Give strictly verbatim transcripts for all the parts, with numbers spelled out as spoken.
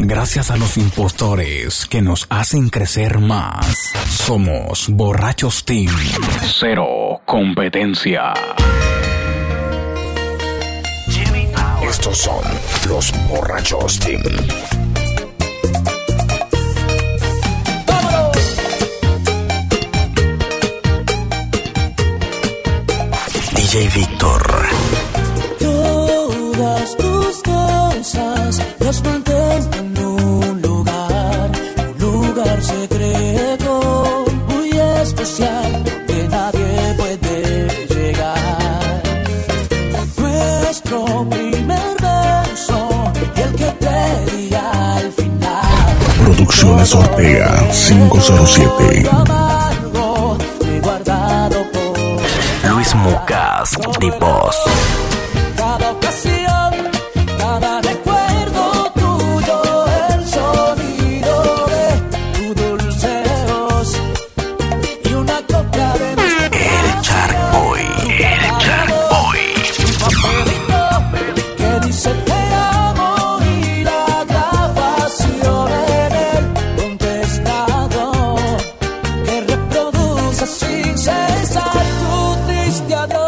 Gracias a los impostores que nos hacen crecer más. Somos Borrachos Team. Cero competencia. Estos son los Borrachos Team. D J Víctor. Todas tus cosas las mantengo en un lugar, un lugar secreto, muy especial, que nadie puede llegar. Nuestro primer beso y el que te di al final. Producciones Ortega cinco cero siete. Luis Mucas, The Boss. Cada ocasión, cada recuerdo tuyo, el sonido de tu dulce voz y una copa de El Charboy, el Charboy. un papelito que dice te amo y la grabación en el contestador que reproduce sin cesar tu triste adiós.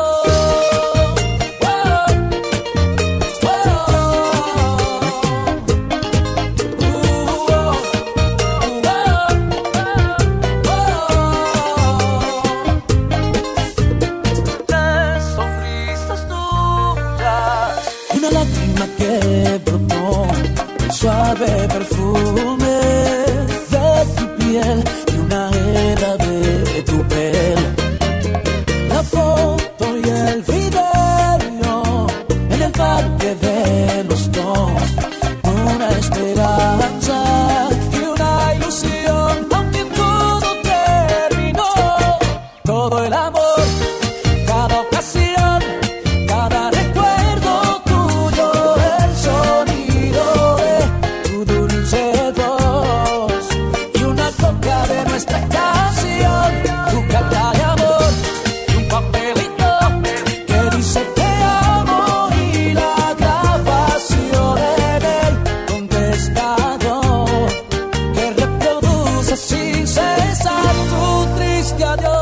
Una lágrima que brotó, el suave perfume de tu piel y una hebra de tu pelo. La foto y el video en el parque de los dos, una esperanza y una ilusión, aunque todo terminó. Todo el amor, cada ocasión, cada recuerdo tuyo, el sonido de tu dulce voz y una copia de nuestra canción, tu carta de amor y un papelito que dice te amo y la grabación en el contestador que reproduce sin cesar tu triste adiós.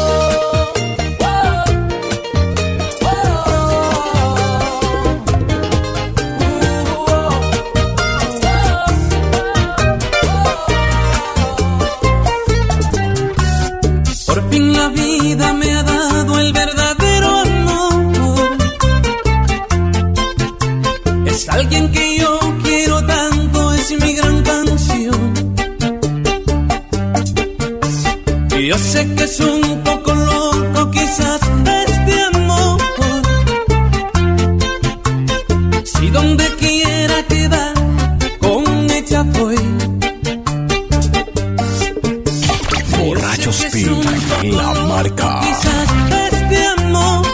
Por fin la vida me ha dado el verdadero amor. Es alguien que yo quiero tanto, es mi gran canción. Y yo sé que es un poco loco quizás este amor. Si donde quiera quedar con ella voy. Borrachos Team, la marca. Quizás este amor,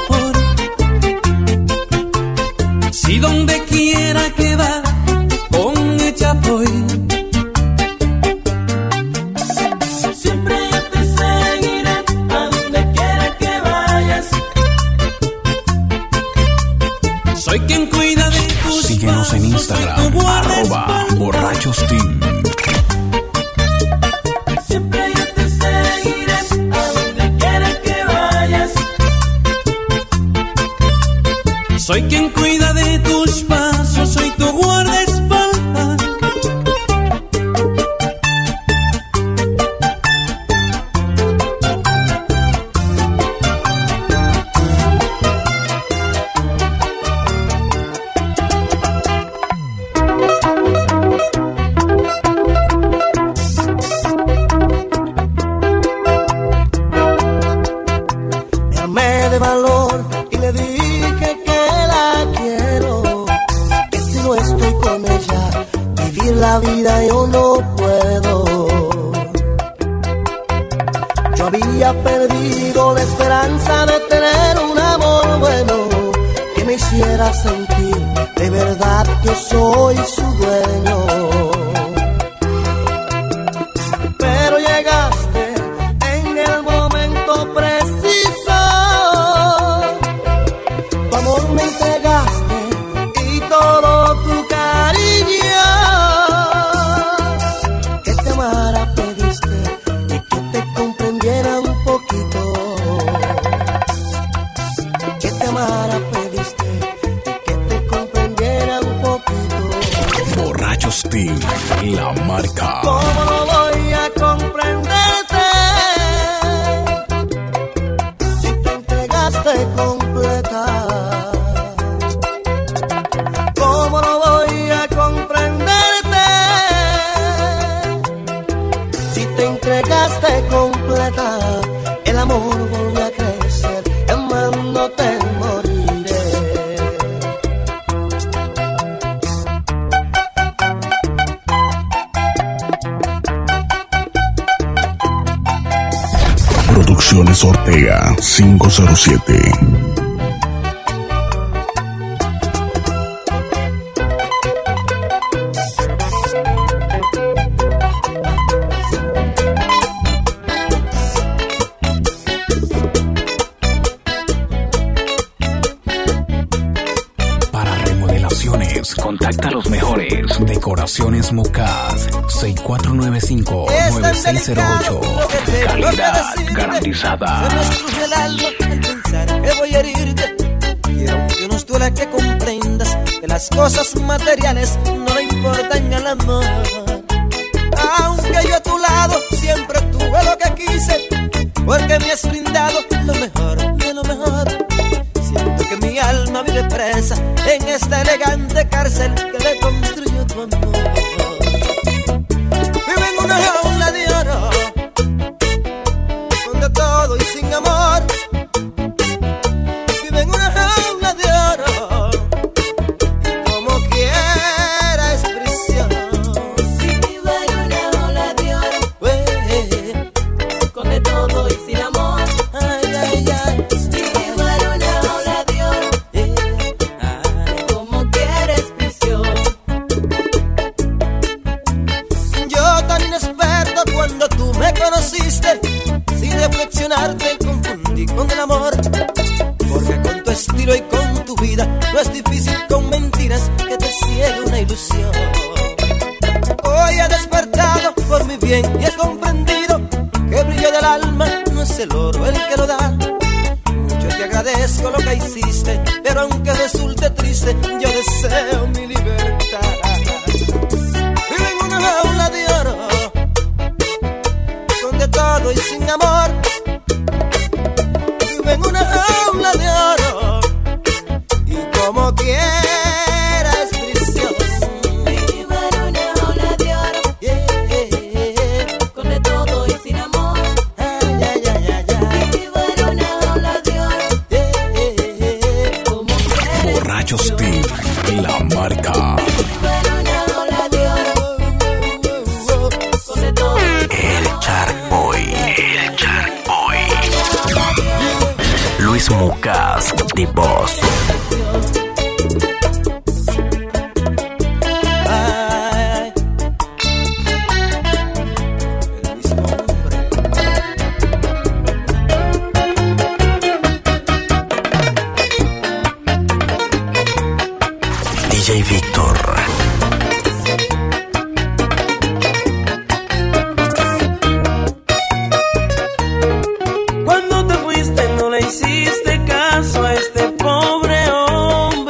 si donde quiera quedar con ella voy. Siempre yo te seguiré a donde quiera que vayas. Soy quien cuida de tus Síguenos en pasos, Instagram, soy tu arroba guardaespaldas. Borrachos Team. Siempre yo te seguiré a donde quiera que vayas. Soy quien cuida de tus pasos, soy tu guardaespaldas. Me armé de valor y le dije que la quiero, que si no estoy con ella, vivir la vida yo no puedo. Yo había perdido la esperanza de tener un amor bueno que me hiciera sentir de verdad que soy su dueño. Pero llegaste en el momento preciso, tu amor me entregaste y todo tu cariño. Borrachos Team, la marca. ¿Cómo no voy a comprenderte si te entregaste completa? ¿Cómo no voy a comprenderte si te entregaste completa? El amor volvió a crecer, amándote moriré. Producciones Ortega cinco cero siete. Contacta a los mejores. Decoraciones Mocas seis cuatro nueve cinco, nueve seis cero ocho. Calidad garantizada. Se me estruje el alma al pensar que voy a herirte. Quiero que nos duela que comprendas que las cosas materiales no le importan al amor. Aunque yo a tu lado siempre tuve lo que quise, porque me has brindado lo mejor de lo mejor. Siento que mi alma vive presa en esta elegante cárcel que le construyó tu amor. Vive en una jaula de oro, donde todo y sin amor. Vive en una jaula de oro, y como quiera es prisión. Vive en una jaula de oro, eh, con de todo y sin amor. Ay, ay, ay. Sin reflexionar te confundí con el amor, porque con tu estilo y con tu vida no es difícil con mentiras que te ciegue una ilusión. Hoy he despertado por mi bien y he comprendido que el brillo del alma no es el oro el que lo da. Mucho te agradezco lo que hiciste, pero aunque resulte triste, yo deseo mi libertad. Vive en una jaula de oro, de todo y sin amor. Vive en una jaula de oro, y como quiera es prisión. Vive en una jaula de oro, Yeah. con de todo y sin amor. Ay, ay, ay, ay, ay. Vive en una jaula de oro, Yeah. como quieres. Borrachos Team, la marca. Vive en una jaula de oro, con de todo. El Charboy, el Charboy. Luis Mucas, The Boss. Ay, el mismo hombre. D J Víctor. Cuando te fuiste no le hiciste caso a este pobre hombre.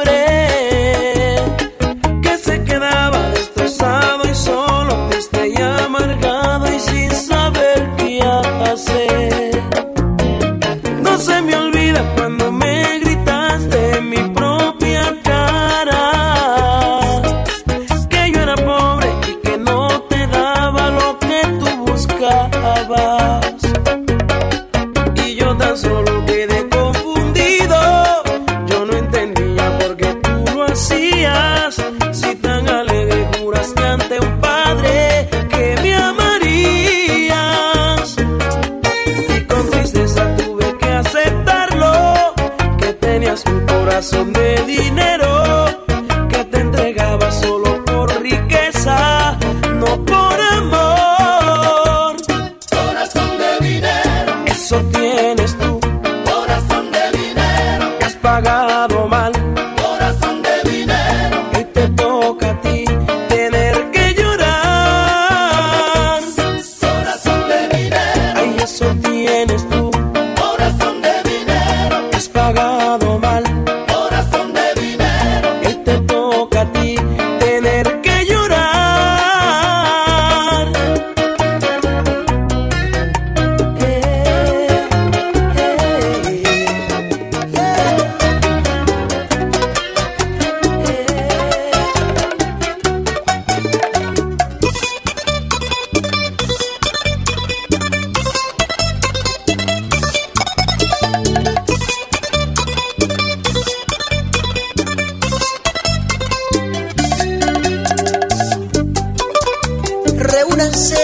dulce.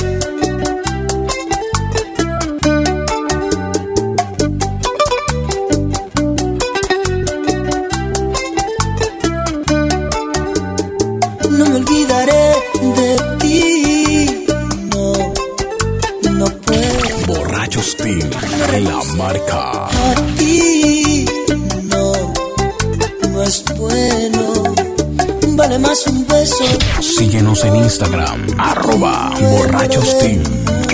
No me olvidaré de ti, no, no puedo. Borrachos Team, la marca. A ti, no, no es bueno. Vale más un beso. Síguenos en Instagram, arroba Borrachos Team.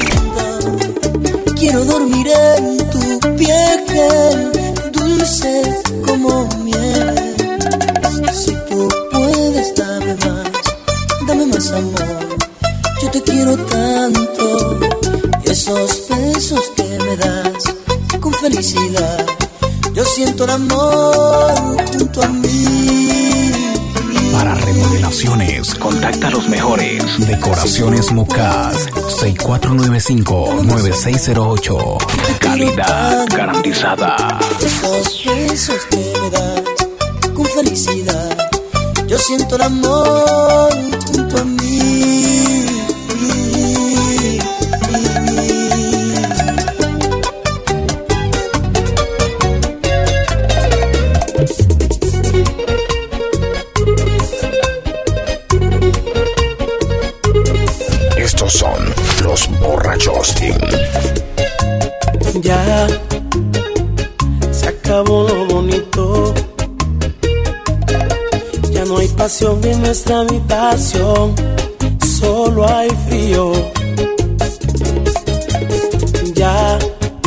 Quiero dormir en tu piel, dulce como miel. Si tú puedes, dame más, dame más amor. Yo te quiero tanto, y esos besos que me das con felicidad. Yo siento el amor junto a mí. Para remodelaciones, contacta a los mejores. Decoraciones Mocas, seis cuatro nueve cinco, nueve seis cero ocho. Calidad garantizada. Esos besos que me das con felicidad. Yo siento el amor junto a mí. Estos son los Borrachos Team. Ya se acabó lo bonito. Ya no hay pasión en nuestra habitación, solo hay frío. Ya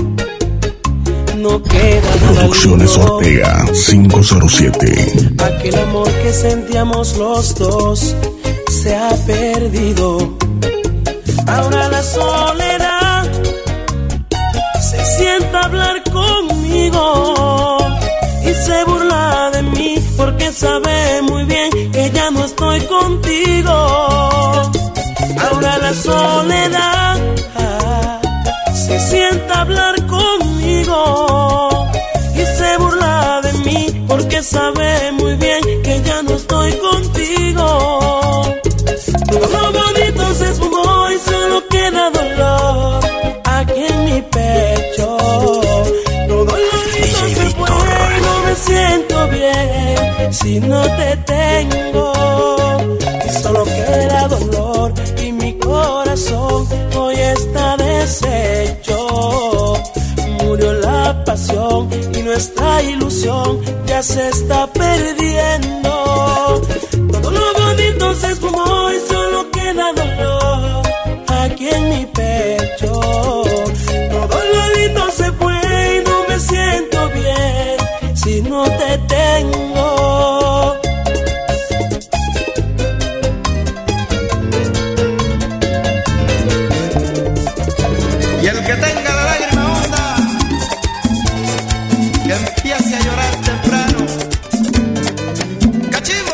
no queda nada. Producciones Ortega cinco cero siete. Aquel amor que sentíamos los dos se ha perdido. Ahora la soledad se sienta a hablar conmigo y se burla de mí porque sabe muy bien que ya no estoy contigo. Ahora la soledad se sienta a hablar conmigo y se burla de mí porque sabe muy bien que ya no estoy contigo. Todo lo bonito se esfumó y solo queda dolor aquí en mi pecho. Todo lo bonito se fue y no me siento bien si no te tengo. Y solo queda dolor y mi corazón hoy está deshecho. Murió la pasión y nuestra ilusión ya se está perdiendo. Todo lo bonito se esfumó y solo queda dolor aquí en mi pecho. Todo lo lindo se fue y no me siento bien si no te tengo. Y el que tenga la lágrima honda, que empiece a llorar temprano. ¡Cachivo!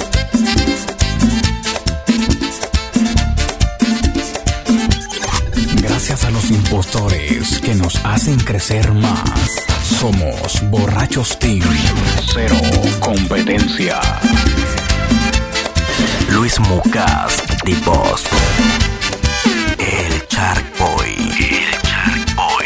Gracias a los impostores que nos hacen crecer más. Somos Borrachos Team. Cero competencia. Luis Mocas, The Boss. El Shark Boy. El Shark Boy.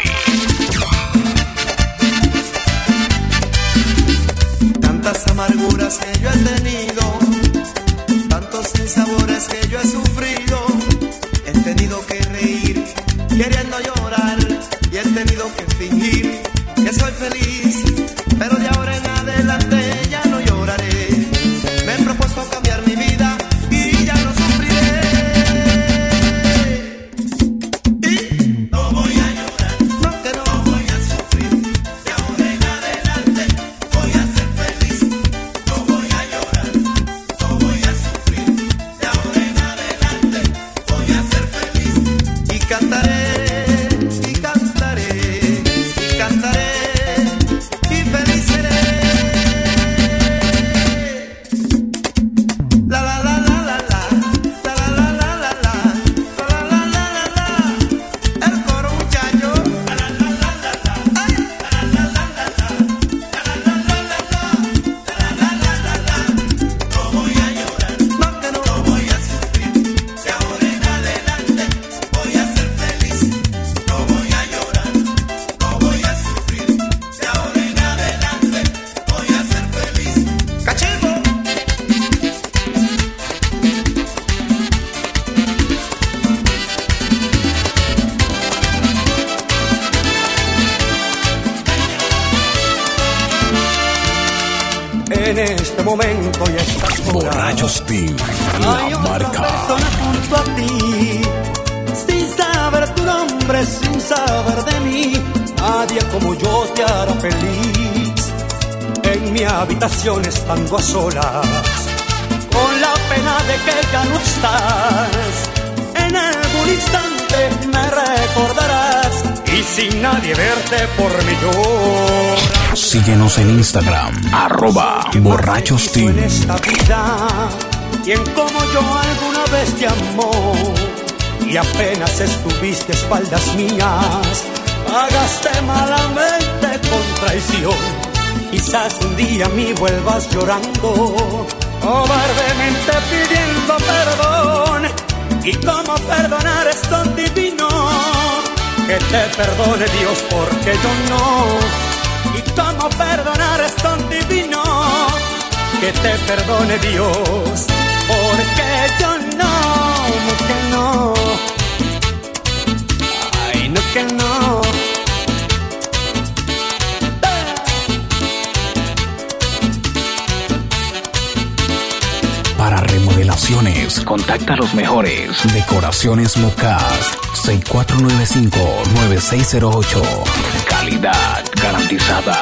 Tantas amarguras que yo he tenido, tantos sinsabores que yo he sufrido. He tenido que reír queriendo llorar y he tenido que fingir que soy feliz, pero de ahora en adelante ya no lloraré. Me he propuesto cambiar mi vida y ya no sufriré. Y no voy a llorar, no que no voy a sufrir. De ahora en adelante voy a ser feliz. No voy a llorar, no voy a sufrir. De ahora en adelante en este momento ya estás sola. Borrachos Team, Hay la otra marca. persona junto a ti, sin saber tu nombre, sin saber de mí. Nadie como yo te hará feliz. En mi habitación estando a solas, con la pena de que ya no estás. En algún instante me recordarás y sin nadie verte por mi llorar. Síguenos en Instagram, arroba Borrachos En Team. esta vida, quien como yo alguna vez te amó y apenas estuviste a espaldas mías, pagaste malamente con traición. Quizás un día a mí vuelvas llorando, cobardemente pidiendo perdón. Y cómo perdonar es tan divino, que te perdone Dios porque yo no. Y cómo perdonar es tan divino, que te perdone Dios porque yo no. No que no, ay no que no. Para remodelaciones, contacta a los mejores. Decoraciones Mocas, seis cuatro nueve cinco, nueve seis cero ocho. Calidad garantizada.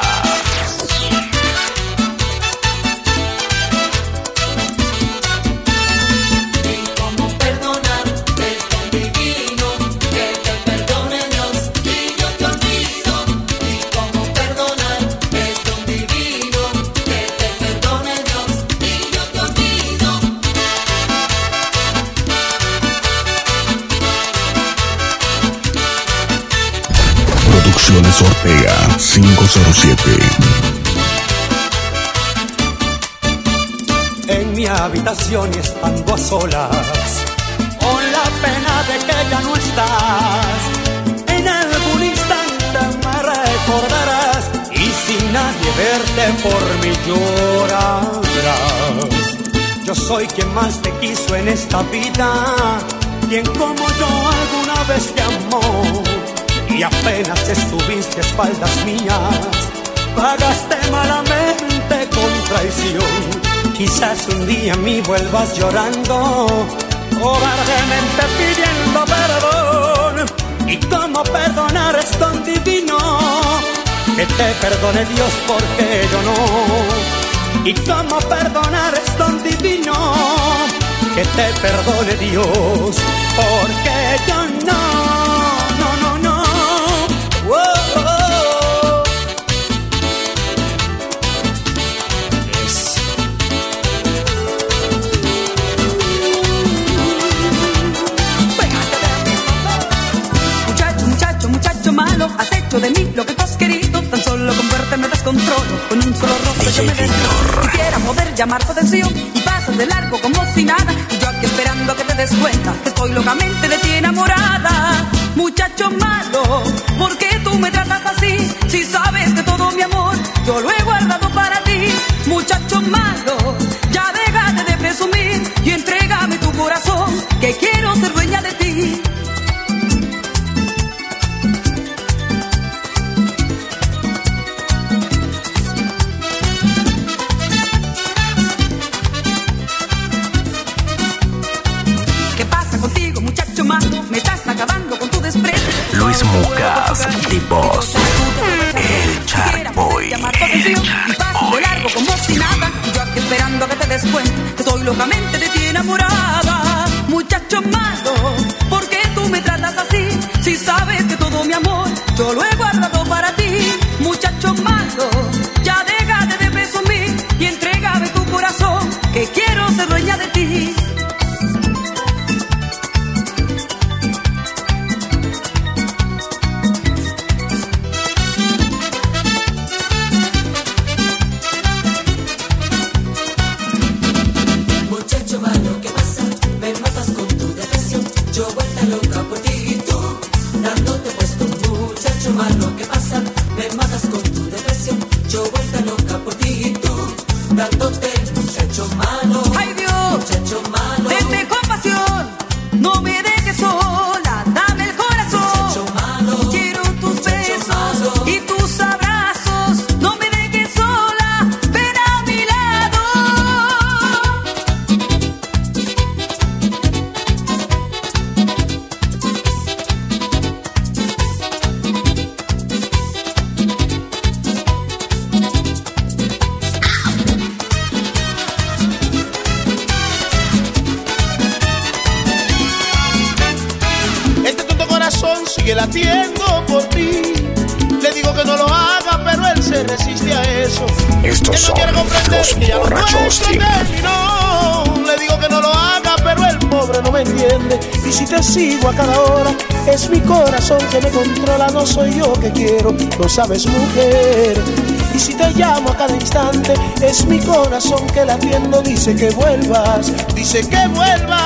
Y cómo perdonar es tan divino, que te perdone Dios y yo te olvido. Y cómo perdonar es tan divino, que te perdone Dios y yo te olvido. Producciones Ortega cinco cero siete. En mi habitación y estando a solas, con la pena de que ya no estás. En algún instante me recordarás y sin nadie verte por mí llorarás. Yo soy quien más te quiso en esta vida, quien como yo alguna vez te amó y apenas estuviste a espaldas mías, pagaste malamente con traición. Quizás un día a mí vuelvas llorando, cobardemente pidiendo perdón. Y cómo perdonar es tan divino, que te perdone Dios porque yo no. Y cómo perdonar es tan divino, que te perdone Dios porque yo no. No, no, no. Whoa, oh. Muchacho, muchacho, muchacho malo, has hecho de mí lo que tú has querido. Tan solo con verte me descontrolo, con un solo rostro yo me desvío. Quisiera poder llamar tu atención y pasas de largo como si nada. Y yo aquí esperando a que te des cuenta que estoy locamente de ti enamorada. Muchacho malo, ¿por qué tú me tratas así? Si sabes que todo mi amor yo lo he guardado para ti. Muchacho malo, ya déjate de presumir y entrégame tu corazón, que quiero ser dueña de ti. ¿Qué pasa contigo, muchacho malo? Me estás acabando con tu desprecio. Luis Mocas, tipos. El Charboy. Llamar tu atención y pasas de largo como si nada. Y yo aquí esperando a que te des cuenta que estoy locamente de ti enamorada. Muchacho malo, ¿por qué tú me tratas así? Si sabes que todo mi amor yo lo he guardado para ti. Muchacho malo, ya déjate de presumir y entrégame tu corazón, que quiero ser dueña de ti. Muchacho malo, ¿qué pasa? Me matas con tu depresión. Yo vuelta loca por ti y tú dándote puesto, muchacho malo. sigue latiendo por ti. Le digo que no lo haga, pero él se resiste a eso. Estos son los borrachos Team. Le digo que no lo haga, pero el pobre no me entiende. Y si te sigo a cada hora, es mi corazón que me controla, no soy yo que quiero, lo sabes, mujer. Y si te llamo a cada instante, es mi corazón que latiendo dice que vuelvas, dice que vuelvas.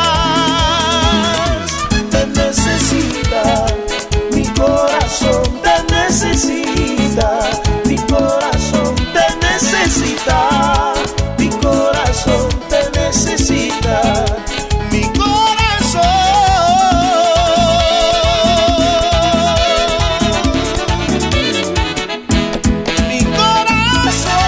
Te necesita, mi corazón te necesita, mi corazón te necesita, mi corazón te necesita, mi corazón. Mi corazón.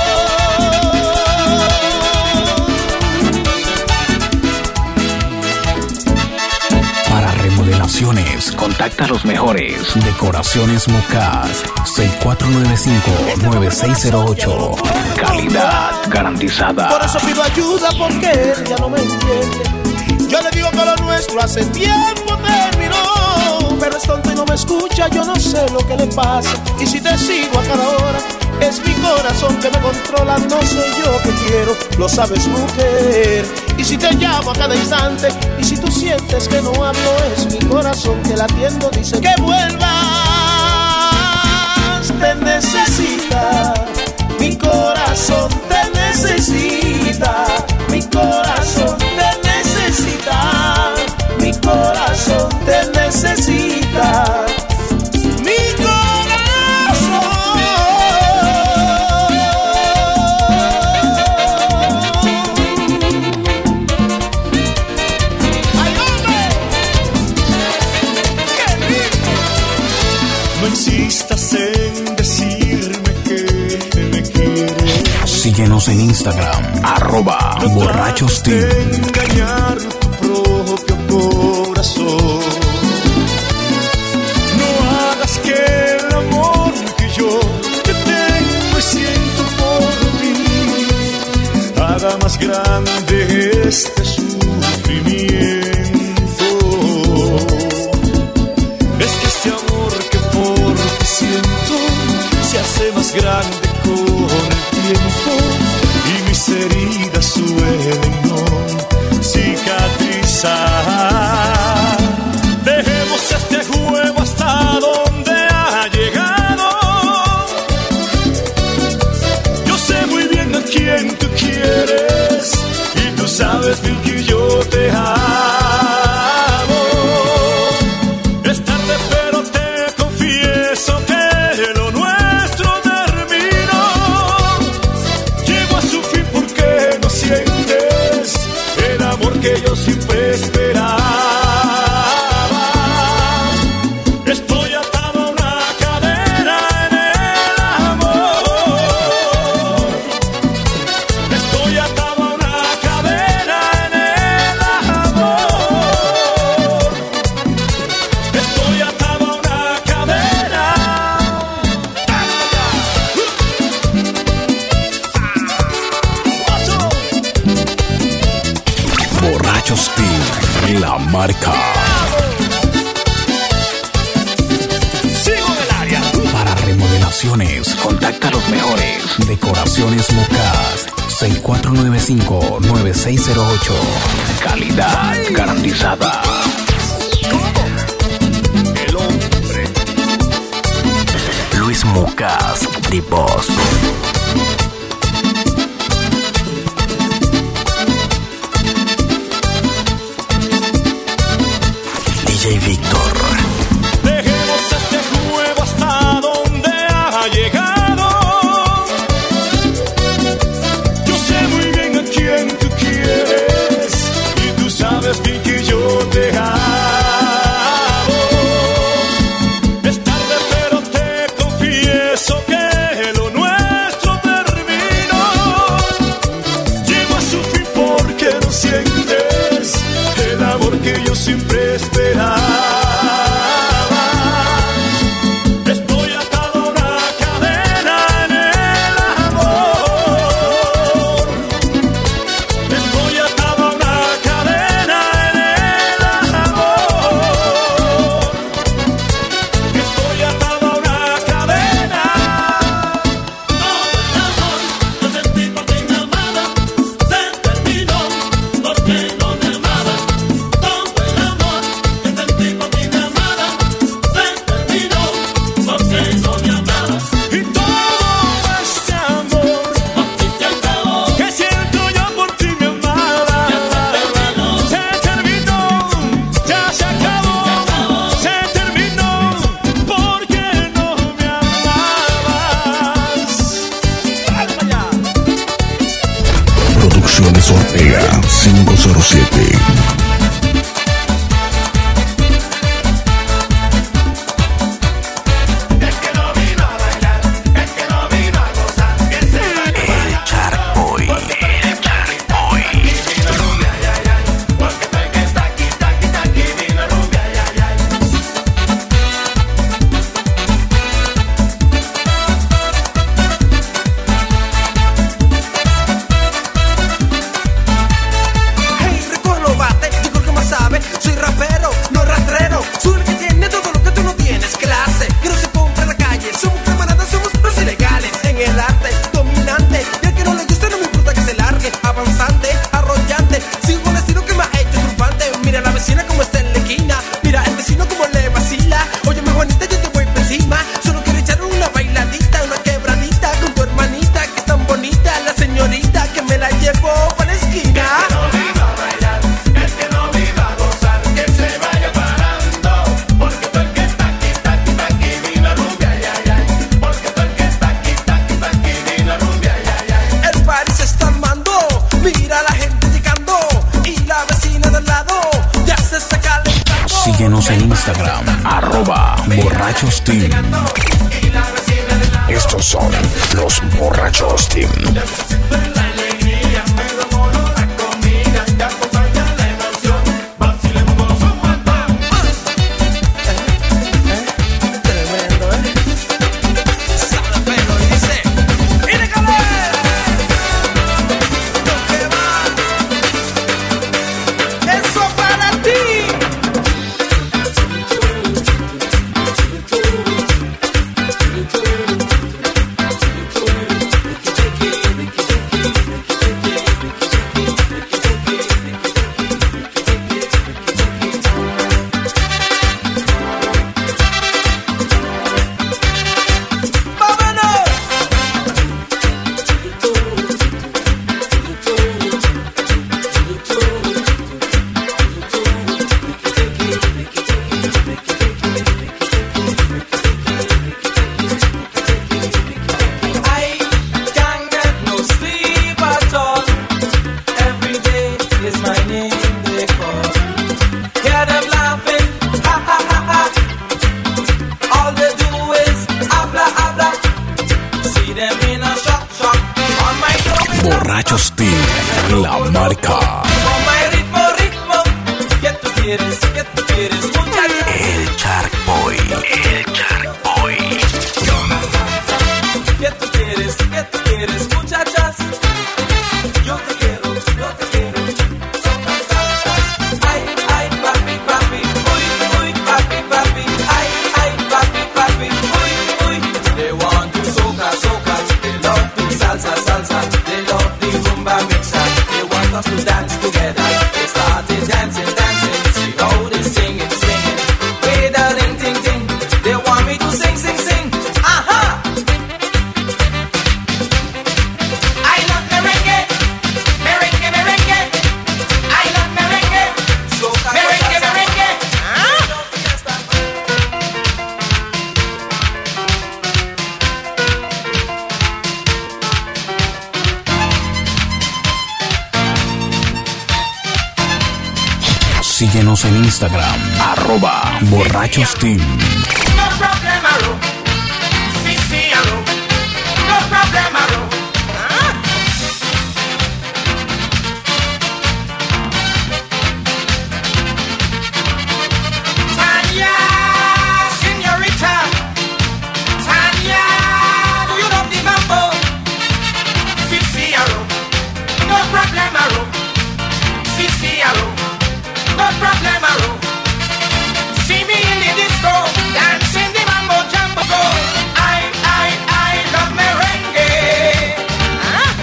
Para remodelaciones, contacta a los mejores. Decoraciones Mocas, seis cuatro nueve cinco, nueve seis cero ocho. Calidad garantizada. Por eso pido ayuda porque él ya no me entiende. Yo le digo que lo nuestro hace tiempo terminó, pero es tonto y no me escucha, yo no sé lo que le pasa. Y si te sigo a cada hora, es mi corazón que me controla, no soy yo que quiero, lo sabes, mujer. Y si te llamo a cada instante, y si tú sientes que no hablo, es mi corazón que latiendo dice que vuelvas. Te necesita, mi corazón te necesita, mi corazón te necesita, mi corazón te necesita, mi corazón. ¡Ay, hombre! ¡Qué rico! No insistas en decirme que me quieres. Síguenos en Instagram, arroba No borrachos trates de team. engañar tu propio corazón. No hagas que el amor que yo te tengo y siento por ti haga más grande este sufrimiento. Es que este amor que por ti siento se hace más grande con el tiempo y mis heridas suelen no cicatrizar. Dejemos este juego hasta donde ha llegado. Yo sé muy bien a quién tú quieres y tú sabes bien que yo te amo. Es tarde pero te confieso que lo nuestro terminó. Llegó a su fin porque no sientes el amor que yo siempre esperaba. Estoy atado a una cadena en el amor. Estoy atado a una cadena en el amor. Estoy atado a una cadena. Borrachos Team, la marca. Sigo en el área. Para remodelaciones, contacta a los mejores. Decoraciones Mocas, seis cuatro nueve cinco, nueve seis cero ocho. Calidad garantizada. El hombre. Luis Mocas, Tripos. D J Víctor. Dejemos este juego hasta donde ha llegado. Yo sé muy bien a quién tú quieres y tú sabes bien que yo te amo. Es tarde pero te confieso que lo nuestro terminó. Llegó a su fin porque no sientes el amor que yo siempre esperaba. Estoy atado a una cadena en el amor. Estoy atado a una cadena en el amor. Síguenos en Instagram, arroba Borrachos Team. Estos son los Borrachos Team. Borrachos Team, la marca. El Shark Boy, el Shark Boy. ¿Qué tú quieres? ¿Qué tú quieres, muchachas? Yo te quiero, yo te quiero. Ay, ay, papi, papi, uy, uy, papi, papi. Ay, ay, papi, papi, uy, uy. They want to soca, soca. They love to salsa, salsa. They love the rumba mixer. They want us to dance together. They started dancing, dancing. See how they singing, singing. Way the ding, ding, ding. They want me to sing, sing, sing. Aha! I love merengue, merengue, merengue. I love merengue, soca, merengue, merengue. Ah. Síguenos en Instagram, arroba Borrachos Team. No problema, Ro. Sí, sí, Ro. No problema, Ro. Ah. Tanya, señorita. Tanya, do you know the mambo? Sí, sí, Ro. No problema, Ro. Sí, sí, Ro. No problema, Ro. See me in the disco, dancing the mambo jambo go. I, I, I love merengue. Huh?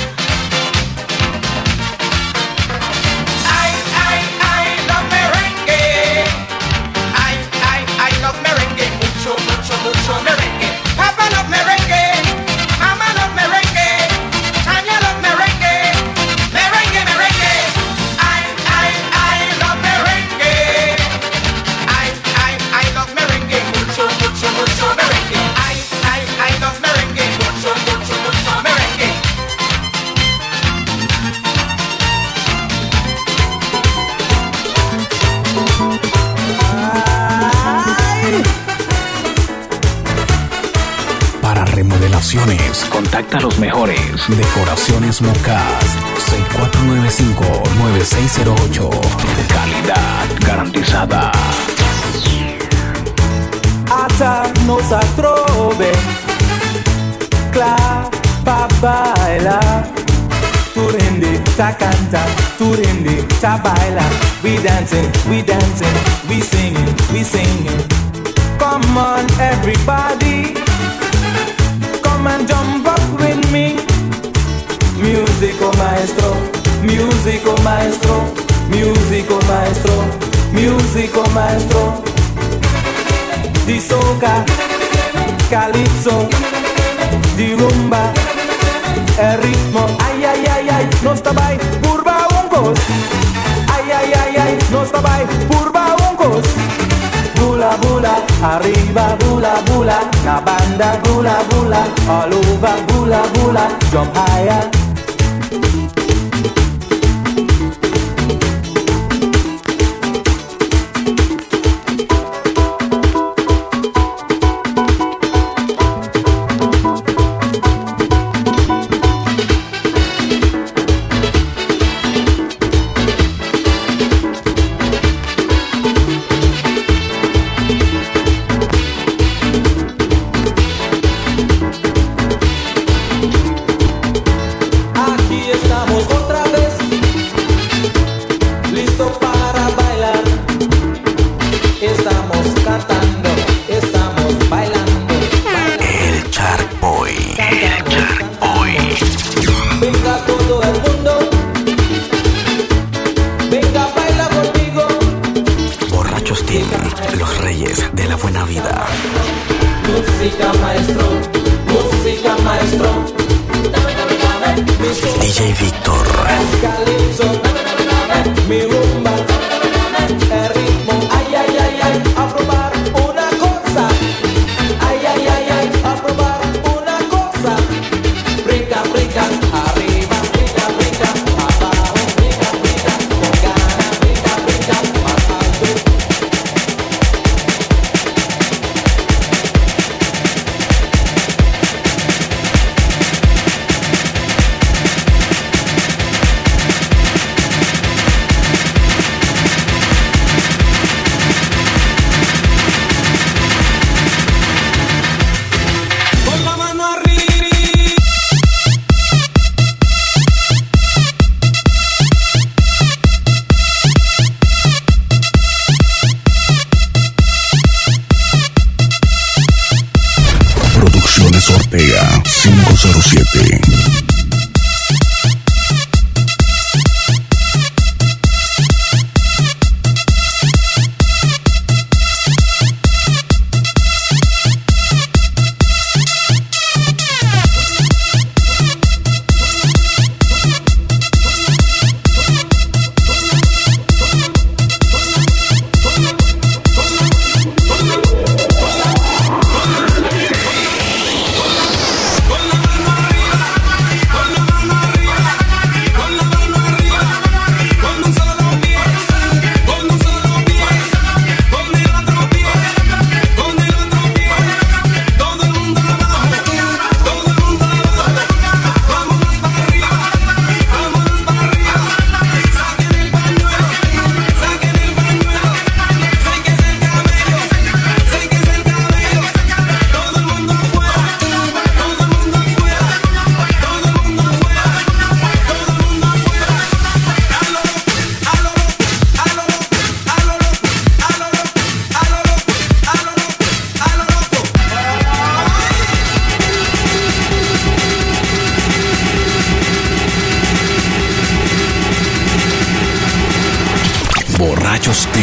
I, I, I love merengue. I, I, I love merengue. Mucho, mucho, mucho merengue. Papa love merengue. Mama love merengue. Tanya love merengue. Merengue, merengue. I, I, I love merengue. I, I, I love merengue. Mucho, mucho, mucho merengue. I, I, I love merengue. Mucho, mucho, mucho merengue. Para remodelaciones, contacta a los mejores. Decoraciones Mocas, seis cuatro nueve cinco, nueve seis cero ocho. Calidad garantizada. Ata nos atrove, clapa baila. Turindi ta canta, turindi ta baila. We dancing, we dancing, we singing, we singing. Come on everybody, come and jump up with me. Musico maestro, musico maestro, musico maestro, musico maestro. Di soca, calypso, di rumba, el ritmo. Ay, ay, ay, ay, no está by curva uncos. Ay, ay, ay, ay, no está by curva uncos. Bula, bula, arriba, bula, bula. La banda, bula, bula. All over, bula, bula. Jump higher.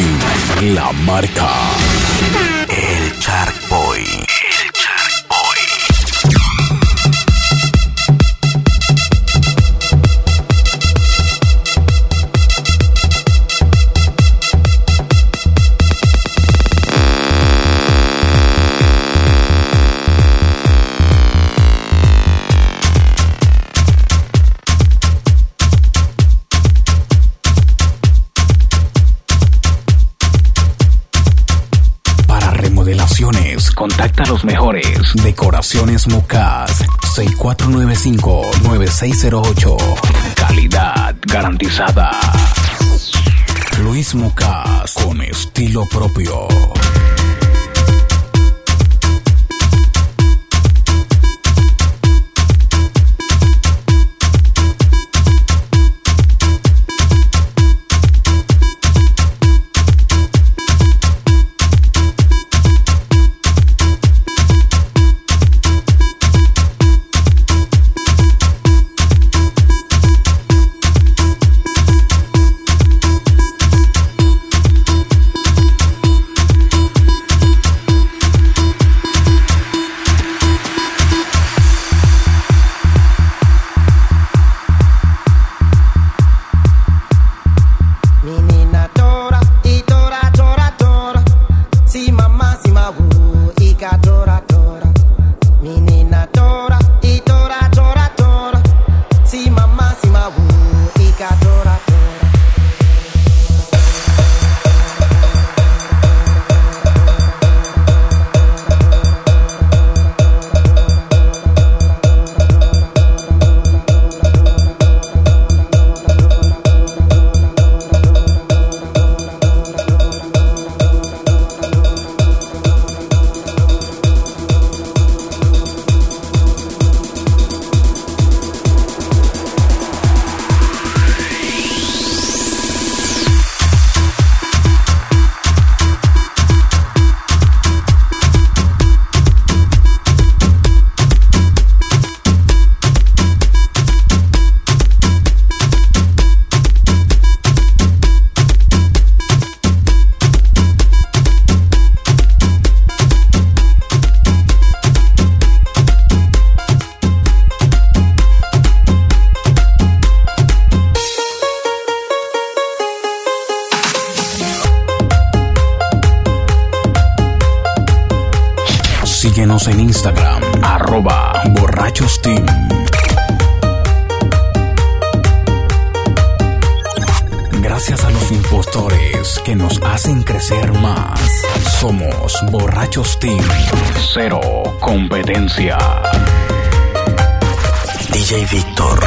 Team, la marca. El Shark Boy. El Shark Boy. Contacta a los mejores. Decoraciones Mocas. seis cuatro nueve cinco, nueve seis cero ocho. Calidad garantizada. Luis Mocas, con estilo propio. Síguenos en Instagram, arroba Borrachos Team. Gracias a los impostores que nos hacen crecer más. Somos Borrachos Team. Cero competencia. D J Víctor.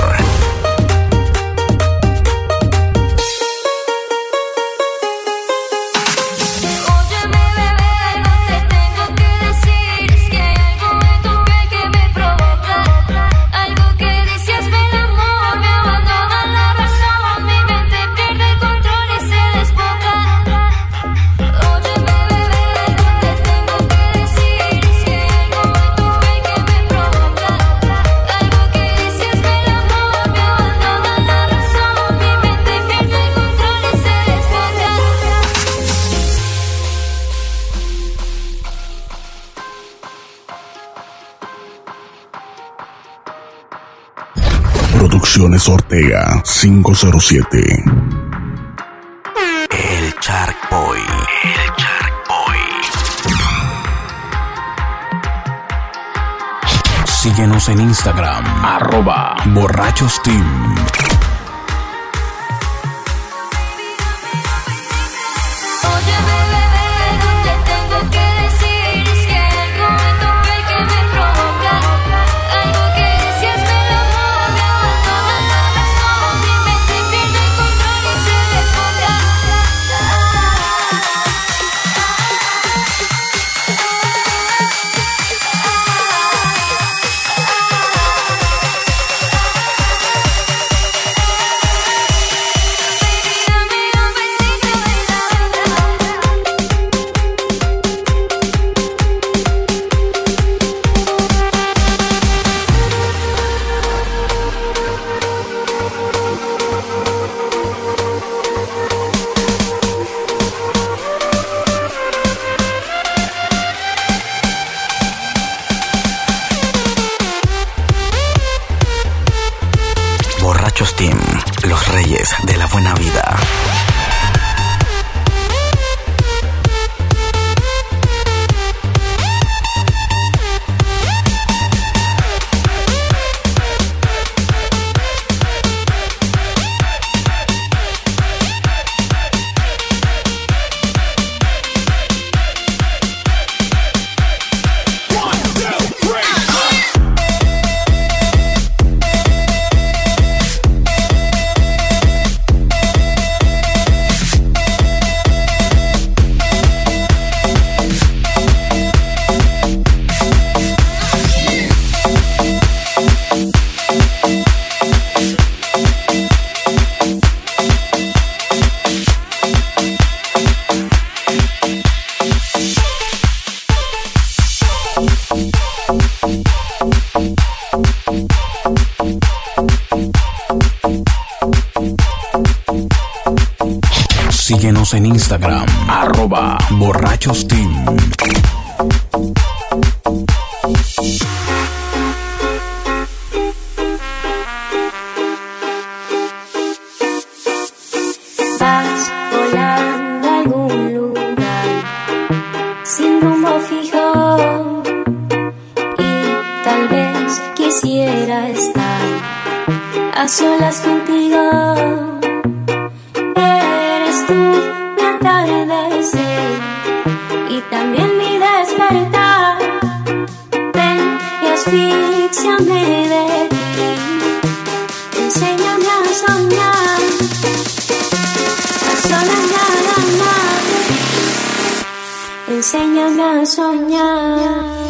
Producciones Ortega cinco cero siete. El Shark Boy. El Shark Boy. Síguenos en Instagram, arroba Borrachos Team. mejores de la buena vida. Síguenos en Instagram, arroba borrachosteam. Vas volando a algún lugar sin rumbo fijo y tal vez quisiera estar a solas contigo. Eres tú mi atardecer y también mi despertar. Ven y asfíxiame de ti, enséñame a soñar, a soñar, a amar. Enséñame a soñar.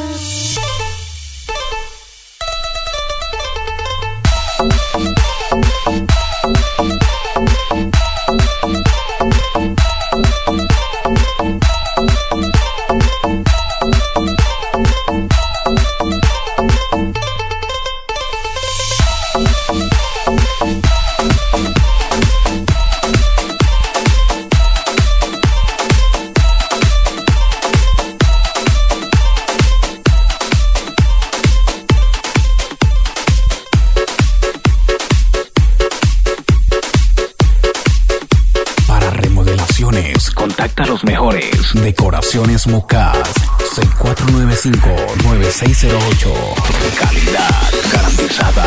Contacta a los mejores. Decoraciones Mocas. seis cuatro nueve cinco, nueve seis cero ocho. Calidad garantizada.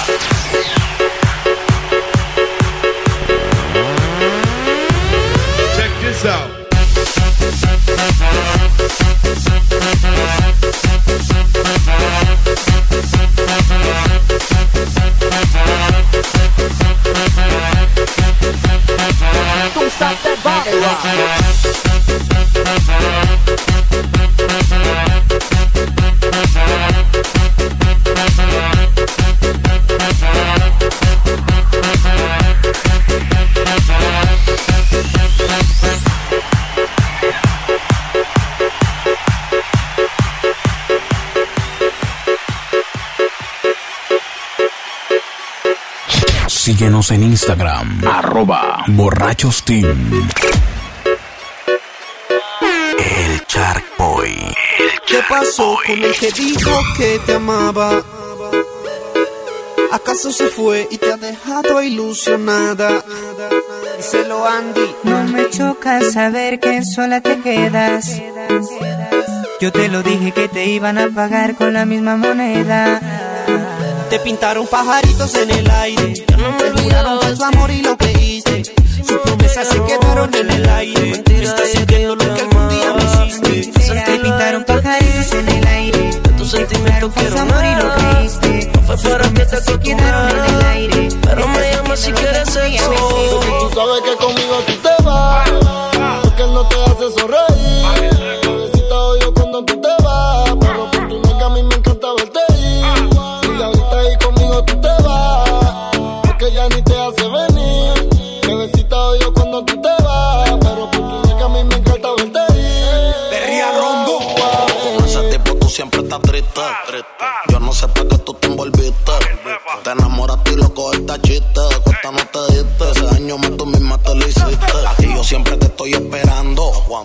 Check this out. Don't stop that body rock. Síguenos en Instagram, arroba borrachosteam. El Shark Boy. ¿Qué pasó con el que dijo que te amaba? ¿Acaso se fue y te ha dejado ilusionada? Díselo, Andy. No me choca saber que sola te quedas. Yo te lo dije que te iban a pagar con la misma moneda. Te pintaron pajaritos en el aire, te juraron falso amor y lo creíste. Sus promesas se quedaron en el aire. Estás sintiendo lo que algún día me hiciste. Te pintaron pajaritos en el aire, tu sentimiento falso amor y lo creíste. No fue para que te se quedaron en el aire. Pero me llamas si quieres sexo. Tú sabes que conmigo tú te vas, porque él no te hace sonreír. Bebecita odio cuando tú te vas, pero por tu nega a mí me encanta verte ir. Y ahorita ahí conmigo tú te vas, porque ya ni te hace venir. Bebecita odio cuando tú te vas, pero por tu nega a mí me encanta verte ir. Perría Rondo. Con ese tipo tú siempre estás triste. Yo no sé para qué tú te envolviste. Te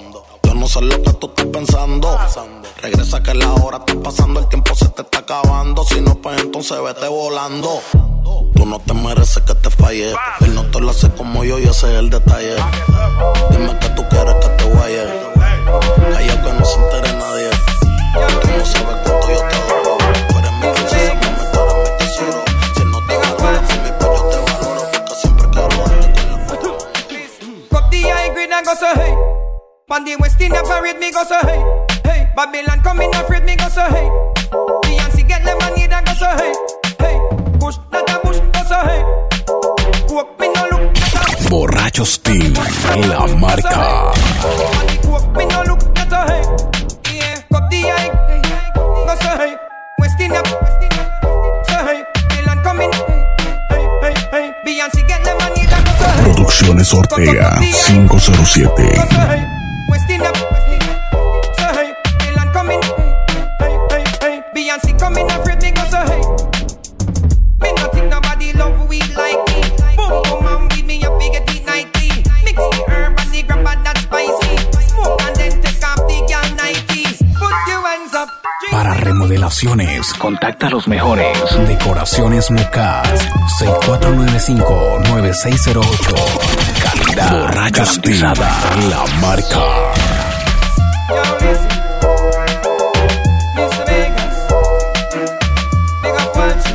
Yo no sé lo que tú estás pensando. Regresa que la hora está pasando, el tiempo se te está acabando. Si no, pues entonces vete volando. Tú no te mereces que te falle. Él no te lo hace como yo y ese es el detalle. Dime que tú quieres que te guaye. Calla que no se entere nadie. Tú no sabes cuánto yo te adoro. Tú eres mi princesa, mami, tú eres mi tesoro. Si no te valoras a mí, pues yo te valoro. Porque siempre quiero darte con el futuro. Cup the high grade and go so hey. On the West Indian parade me go so hey. Hey, Babylon come in afraid me go so hey. Beyonce get the money that go so hey. Hey, push that a push go so hey. Coke me no look that a Borrachos Team, la marca. Coke me no look that a hey. Yeah, cup the high go so hey. West Indian so hey. Babylon come in hey hey hey. Beyonce get the money that go so hey. Producciones Ortega cinco cero siete. West Indian, so hey, Milan coming, hey, hey, hey, Beyonce coming, afraid me go so hey. Me not think nobody love we like me. Boom boom man, give me a big tea nightly. Mix the herb and the grab and that spicy. Smoke and then take off the girl nighties. Put your hands up. Para remodelaciones, contacta a los mejores. Decoraciones Mucas, seis cuatro nueve cinco nueve seis cero ocho. Calidad Borrachos garantizada. La marca. Yo, listen. Mister Vegas. Big up Walsh.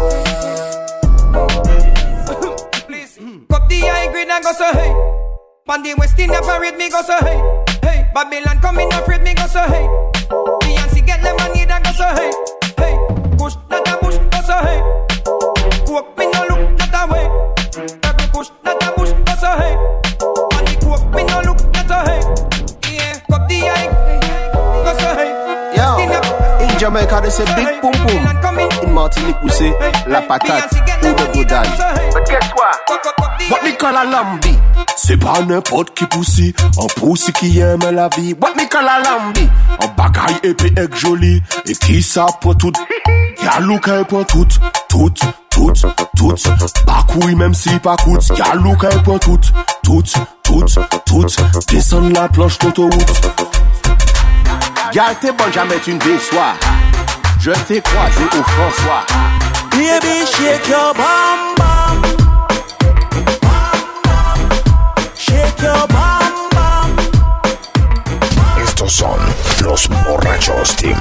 Please. Cup the high grade and go so hey. On the West Indian parade me go so hey. Hey, Babylon coming afraid me go so hey. Beyonce get the money that go so hey. Hey, push that a push go so hey. Coke me no look that a way. Every push that a push go so hey. On the coke me no look that a hey. Yeah, cup the high go so hey. Yo, in Jamaica they say big pum pum. In Martinique we say la patate ou de godane. But guess what? What me call a lambi? C'est pas n'importe qui poussi, un poussi qui aime la vie. What me call a lambi? Un bagaille épais et joli, et qui ça pour tout. Y'a louka pour tout, tout, tout, tout. Bakouille même si pas coûte. Y'a louka pour tout, tout, tout, tout. Descends la planche d'autoroute. Y'a t'es bon jamais une déçois. Je t'ai croisé au François. Baby shake your bam bam. Shake your bam bam. Estos son los Borrachos Team.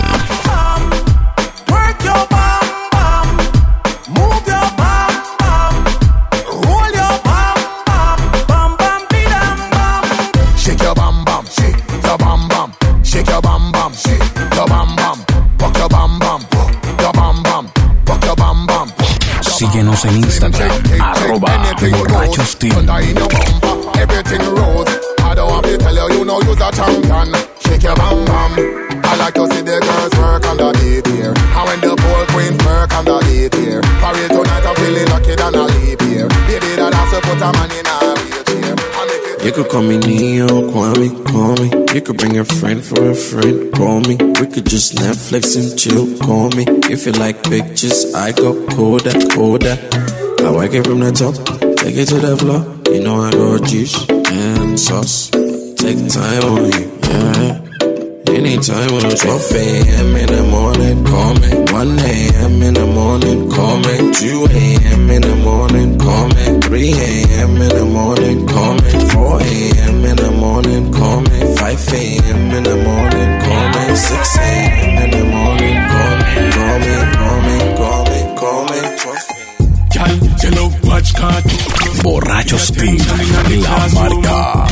Work your bam bam. Move your bam bam. Roll your bam bam. Bam bam bidam bam. Shake your bam bam. Shake your bam bam. Shake your bam bam. Shake your bam bam. Rock your bam bam. Your bam bam. Rock your bam bam. Síguenos en Instagram, arroba Borrachos Team. Everything rose. I don't want to tell you, you know you're a champion. Shake your bam bam. I like to see the girls work on the date here. And when the pole queens work on the date here. For real tonight I'm feeling lucky than a leap here. Baby that has to put a man in a wheelchair. You could call me Neo, Kwame, call me. You could bring a friend for a friend, call me. We could just Netflix and chill, call me. If you like pictures, I go colder, colder. I work it from the top, take it to the floor. You know I go juice and sauce. Take time on you, yeah. Anytime when it's twelve a.m. in the morning, call me. one a.m. in the morning, call me. two a.m. in the morning, call me. three a.m. in the morning, call me. four a.m. in the morning, call me. five a.m. in the morning, call me. six a.m. in the morning, call me. Call me, call me, call me, call me. twelve a.m. You love watch cartoon. Borrachos Team, la marca.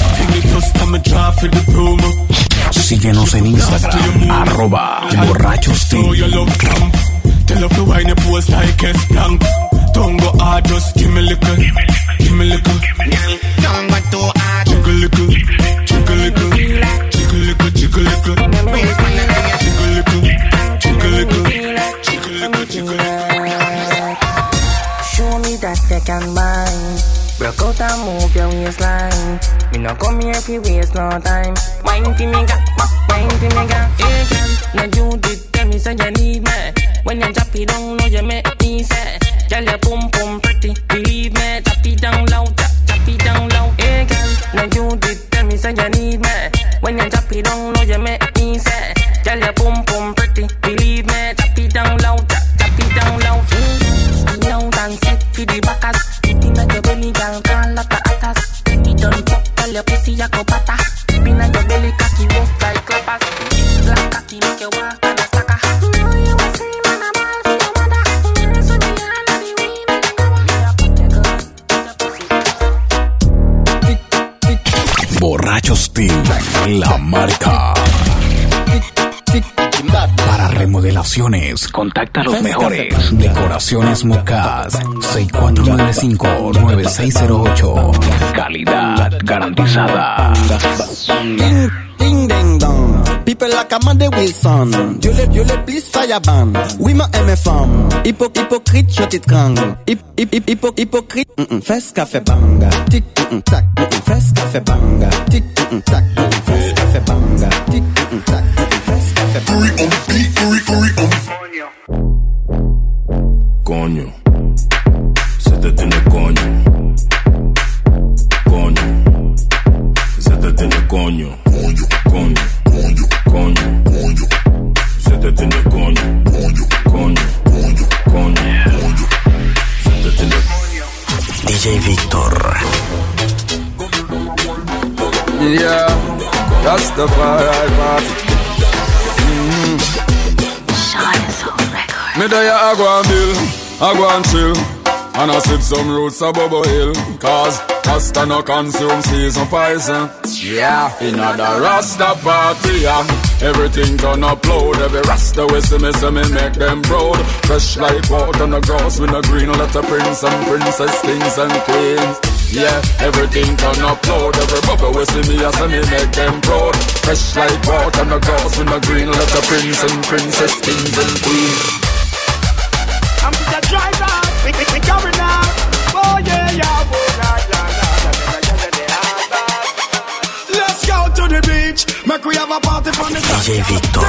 Síguenos en Instagram, arroba Borrachos Team. Tell off the wine your post like a blank. Don't go hard, just give me liquor. Give me liquor. Don't go too hard. Jiggle liquor. Jiggle liquor. Jiggle liquor. Jiggle liquor. Jiggle liquor. Jiggle liquor. Jiggle liquor. Jiggle liquor. Show me that they can bind. Broke out and move your waistline. Me no come here fi waste no time. Wine to me ga, wine to me ga. Hey girl, now you did tell me say you need me. When you drop it down, now you make me say, girl you pum pum pretty, believe me. Drop it down low, drop, drop it down low. Hey girl, now you did tell me say you need me. When you chop it down, no you make me say. Girl, your pum pum pretty, believe me. Chop it down low, chop, chop it down low. Mm, down and sit for the backers. It in your belly, girl, call up the atas. It done chop, tell your pussy ya go pata. It in your belly, cocky rough like clappers. It's black cocky, make you walk and a stacker. Now you a scream and a ball for your mother. Girl, so me all of the way me cover. Borrachos Team, la marca. Para remodelaciones, contacta a los mejores. Decoraciones Mocas, seis cuatro nueve cinco, nueve seis cero ocho. Calidad garantizada. Ding ding dong, people like Amanda Wilson. Dieu le, Dieu le please fireban. Oui ma aime femme. Hypo, hypocrite, je t'étrangle. Hip, hip, hip, hypo, hypocrite. Mm -mm, fais café banga. Tic, mm -mm, tac, mm -mm, fais café banga. Tic, mm -mm, tac, mm -mm, fais café banga. Tic, mm -mm, tac, mm -mm, fais café banga. Coño, se te tiene coño. Coño, se te tiene coño. Coño, coño, coño, coño, coño. Se te tiene coño. Coño, coño, coño, coño, coño. Se te tiene coño. D J Víctor. Yeah, that's the fire party. Mm-hmm. Me there I go and bill, I go and chill, and I sip some roots of Bubble Hill. Cause Rasta no consume season poison. Yeah, in the Rasta party, yeah. Everything turn upload, every Rasta we see me, see me make them proud. Fresh like water on the grass with the green letter prince and princess, kings and queens. Yeah, everything turn upload, every bubble we see me, I see me make them proud. Fresh like water on the grass with the green letter prince and princess, kings and queens. I'm with the driver, we, we, we coming now. Oh yeah, yeah, oh yeah, yeah, yeah, yeah. Let's go to the beach, make we have a party from the D J Víctor,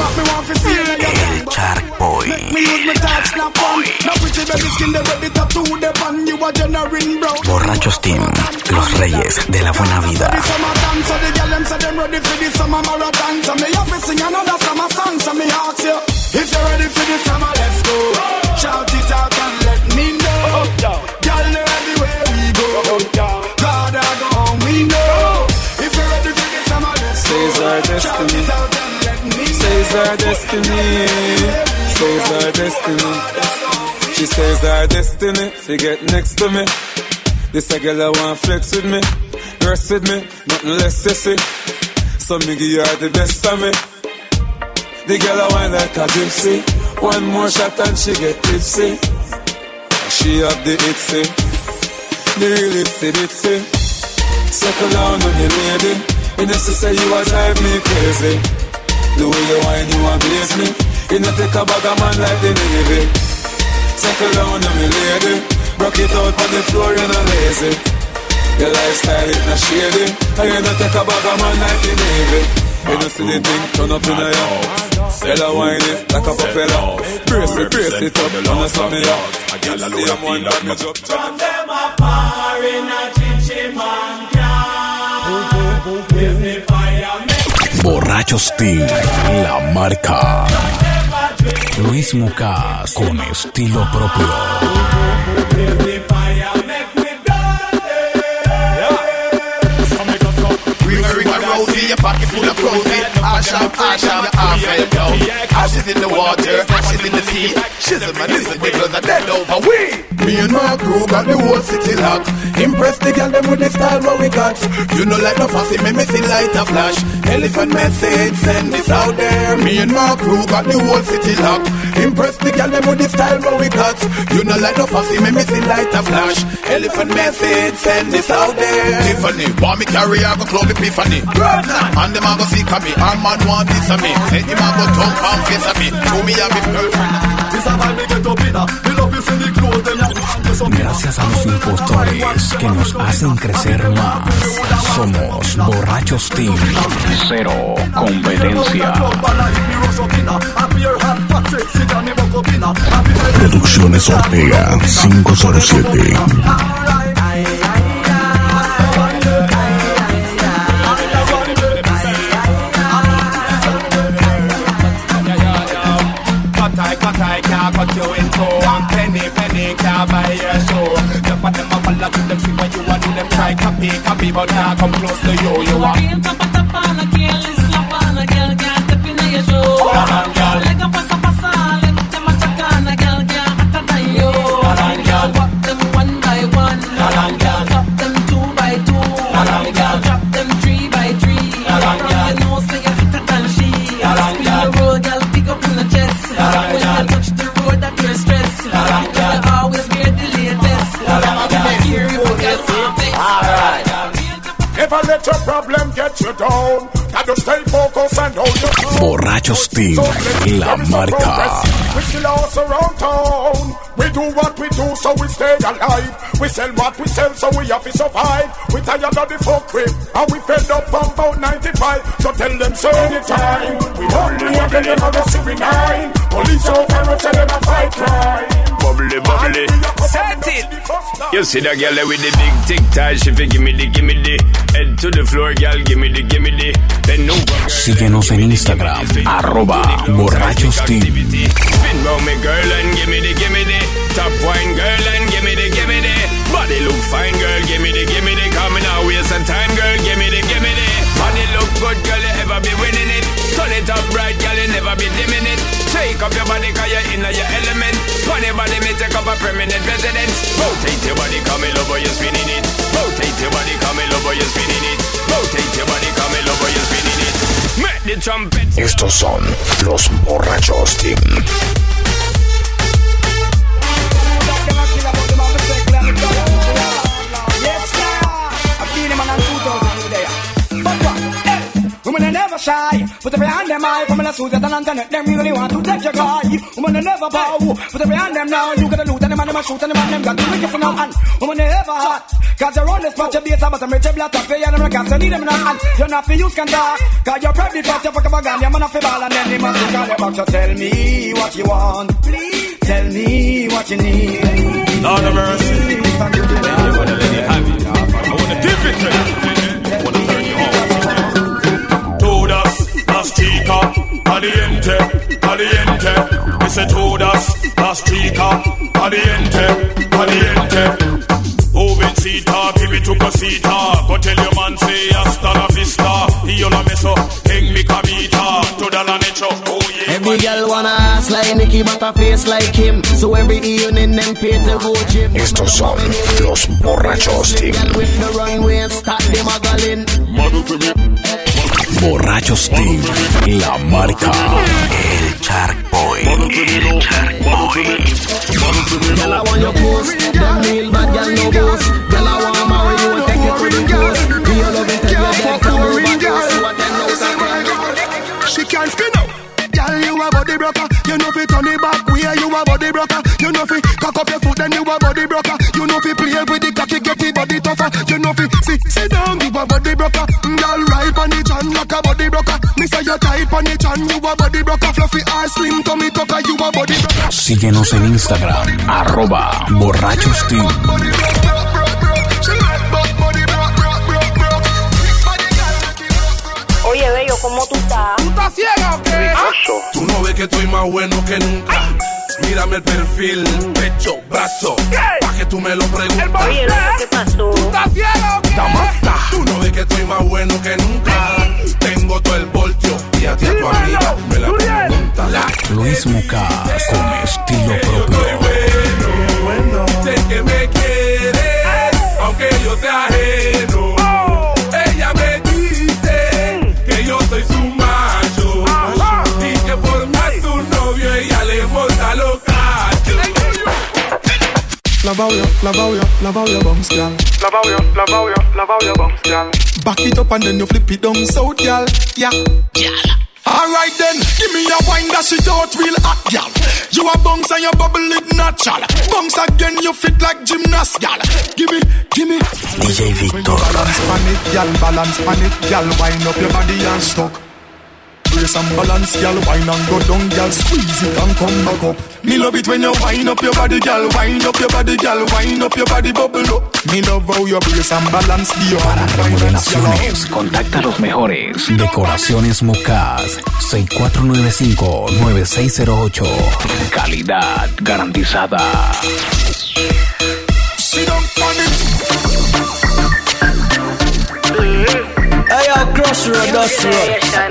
el Shark Boy. Me use my touch, snap on. Now pretty baby skin, the ready tattoo, the pan, you are generating bro. Borrachos Team, los reyes de la buena vida. So the girl them say them ready for the summer marathon. So me have to sing another summer song. So me ask you, if you're ready for the summer, let's go. Shout it out and let me know. Girl, you're everywhere we go. God, I go home, we know. If you're ready for the summer, let's go. Says our destiny. Shout it out and let me know. Says our destiny. Says our destiny. She says our destiny. Forget next to me. This a girl I want flex with me. Rest with me, nothing less sissy. So me give you the best of me. The girl I want like a gypsy. One more shot and she get tipsy. She have the itsy, the real itsy bitsy. Circle down on the lady. You know she say you a drive me crazy. The way you whine you amaze me. You know take a bag of man like the Navy. Circle down on me lady. Rock it out on the floor, you're not lazy. Your lifestyle is not shady. And you don't take a bag of man like the Navy. You don't see the thing turn up in a yard. Ella whine it like a propeller. Brace it, brace it up, and I saw me out. I get a load of one that me jump. From them a par in a chichi man car. Give me fire, make Borrachos Team, la marca. Luis Mocas con estilo propio. Give me fire, make me Ring a rosy, your pocket full of protein. Asham, asham, your arm fell down. Ashes in the water, ashes in the sea. Shizzle and listen, the girls are dead over we. Me and my crew got the whole city locked. Impress the girl them with the style what we got. You know like no fussy, me me see light a flash. Elephant message, send this out there. Me and my crew got the whole city locked. Impress the girl them with the style what we got. You know like no fussy, me me see light a flash. Elephant message, send this out there. Tiffany, want me carry I go club Epiphany. And them a go see me. Our man want this of me. Say him a go tongue and face of me. Show me a big girlfriend. This a vibe me get up in a. Me love you see the clothes them. Gracias a los impostores que nos hacen crecer más. Somos Borrachos Team. Cero competencia. Producciones Ortega cinco cero siete. but now come close to you. You are real tapa tapa, na girl is slap on a girl can't step in your shoe. Come on, girl. Like a pasa pasa, let them a chaka, na girl can't hotter than you. Come on, girl. Walk them one by one. Come on, girl. Drop them two by two. Come on, girl. Drop them three by three. Come on, girl. You know say you're hotter than she. Come on, girl. The road, girl, pick up in the chest. Come on, girl. When you touch the road, that you're stressed. Come on, girl. You always wear the latest. Come on, girl. Here you get something. Alright. Never let your problem get you down. Gotta stay focused and hold your tongue. Borrachos Team, la marca. We still house around town. We do what we do so we stay alive. We sell what we sell so we have to survive. We tired of the fuck with and we fed up from about ninety-five. So tell them so anytime. We only have them never see we nine. Police over and tell them a fight crime. Bubbly, bubbly. Set it. You see that girl with the big tic tac. She fi gimme the, gimme the. Head to the floor, girl, gimme the, gimme the. Bend over. Síguenos en Instagram, arroba Borrachos Team. Spin round me, girl, and gimme the, gimme the. Top wine, girl, and gimme the, gimme the. Body look fine, girl, gimme the, gimme the. Coming out, waste some time, girl, gimme the, gimme the. Body look good, girl, you ever be winning it. Turn it up right, girl, you never be dimming it. Shake up your body, cause you're in your element. Funny body, me take up a permanent residence. Rotate your body, come in over, you're spinning it. Rotate your body, come in over, you're spinning it. Rotate your body, come in over, you're spinning it. Make the trumpet. Estos son los Borrachos Team. Women are never shy, put every hand them high. Women are suited and internet, them really want to take your guy. Women are never bow, put every hand them now. You gotta loot and them and them a shoot and them and them got to make it now. And women are never hot, cause you're on this patch of base. I'm a rich black top, and I'm a gas, so need them now. And you're not for use can talk, cause you're probably fat, you're fuck up a gun, you're man off the ball. And then they must call you back, so tell me what you want. Please, tell me what you need. Lord of mercy, I wanna let you have it. I wanna give it to you. I wanna turn you on. Las chicas, caliente, caliente. Dice todas, las chicas, caliente, caliente. Jovencita, give it to cosita. Go tell your man, say hasta la vista. Y yo la beso en mi camita. Toda la necho, oh yeah. Every girl wanna ass like Nicky, but a face like him. So every evening them pay to go gym. Estos son los Borrachos Team. With the runway, start them a galin. Borrachos Team, la marca. El Shark Boy. El Shark Boy. Girl, I want your post. Them real bad girl no boss. Girl, I want marry you and take you to the coast. Do you love it? Girl, fuck you, real girl. She can't spin up. Girl, you a body broker. You know fi turn it back where you a body broker. You know fi cock up your foot then you a body broker. You know fi play with the cocky get the body tougher. You know fi sit sit down you a body broker. Girl, right on the chan like a body broker. Me say you tight on the chan you a body broker. Fluffy ass slim tummy tucker you a body broker. Síguenos en Instagram, arroba Borrachos Team. Oye, bello, ¿cómo tú estás? ¿Tú estás ciega o qué? Tú no ves que estoy más bueno que nunca. Mírame el perfil, pecho, brazo, pa' que tú me lo preguntes. Oye, ¿qué pasó? ¿Tú estás ciega o qué? Damasta. Tú no ves que estoy más bueno que nunca. Tengo todo el voltio y a ti a tu amiga me la pregunta. Luis Mucas con estilo propio. Bueno, sé que me quieres, aunque yo sea ajeno. Ella me dice que yo soy su macho y que por más su novio ella le monta los cachos. Love how you, love how you, love how you bounce, girl. Love how you, love how you, love how you bounce, girl. Back it up and then you flip it down south, girl. Yeah, girl. Alright then, give me a wine that shit out real hot, girl. You a bounce and you bubble it natural. Bounce again, you fit like gymnast, girl. Give me, give me. D J Victor. Balance pan it, girl. Balance pan it, girl. Wind up your body and stuck. Brace and balance, girl. Wine and go down, girl. Squeeze it and come back up. Me love it when you wind up your body, girl. Wind up your body, girl. Wind up your body, bubble up. Me love how you brace and balance. Para remodelaciones, contacta a los mejores. Decoraciones Mucas, seis cuatro nueve cinco, nueve seis cero ocho. Calidad garantizada. Sit down on it. Crossroad, Dust Road.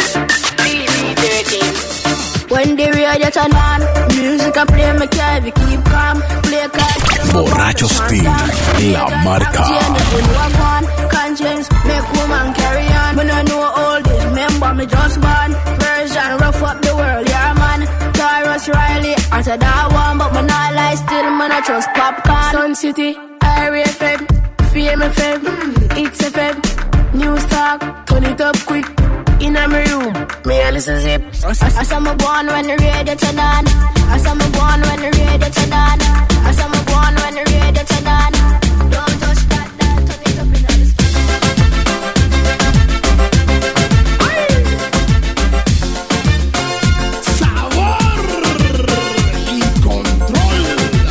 When the radio turn on, music I play, me carry keep calm. Play card. Borrachos Team, la marca. Conscience, make woman carry on. When I know all this, remember me just born. Version rough up the world, yeah man. Tyrus Riley, after that one, but me not lie still, man I trust popcorn. Sun City, Irie F M, Fame F M, It's F M, News Talk, turn it up quick. In a me room, me a listen zip. I saw me born when the radio turn on. I saw me born when the radio turn on. I saw me born when the radio turn on. Don't touch that, that, turn it up in the Sabor y control.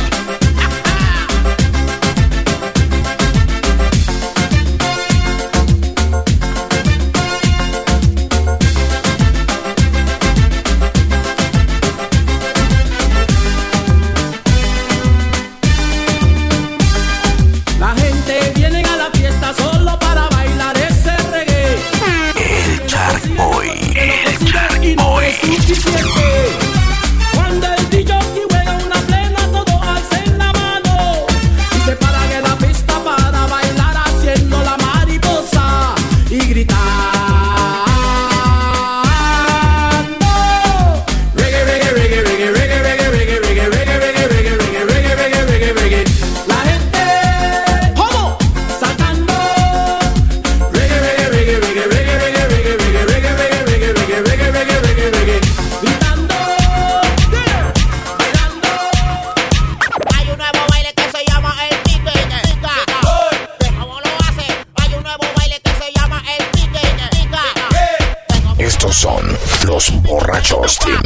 Cuando el D J juega una plena, todo alcen la mano y se paran en la pista para bailar haciendo la mariposa y gritando reggae, reggae, reggae, reggae, reggae, reggae, reggae, reggae, reggae, reggae, reggae, reggae, reggae, reggae, reggae, reggae. La gente, ¿cómo? Saltando reggae, reggae, reggae, reggae, reggae, reggae, reggae, reggae, reggae, reggae, reggae, reggae, reggae, reggae, reggae. Gritando, bailando. Hay un nuevo baile que se llama el pique, pica. ¿Cómo lo hace? Hay un nuevo baile que se llama el pique, pica. Estos son los Borrachos Team.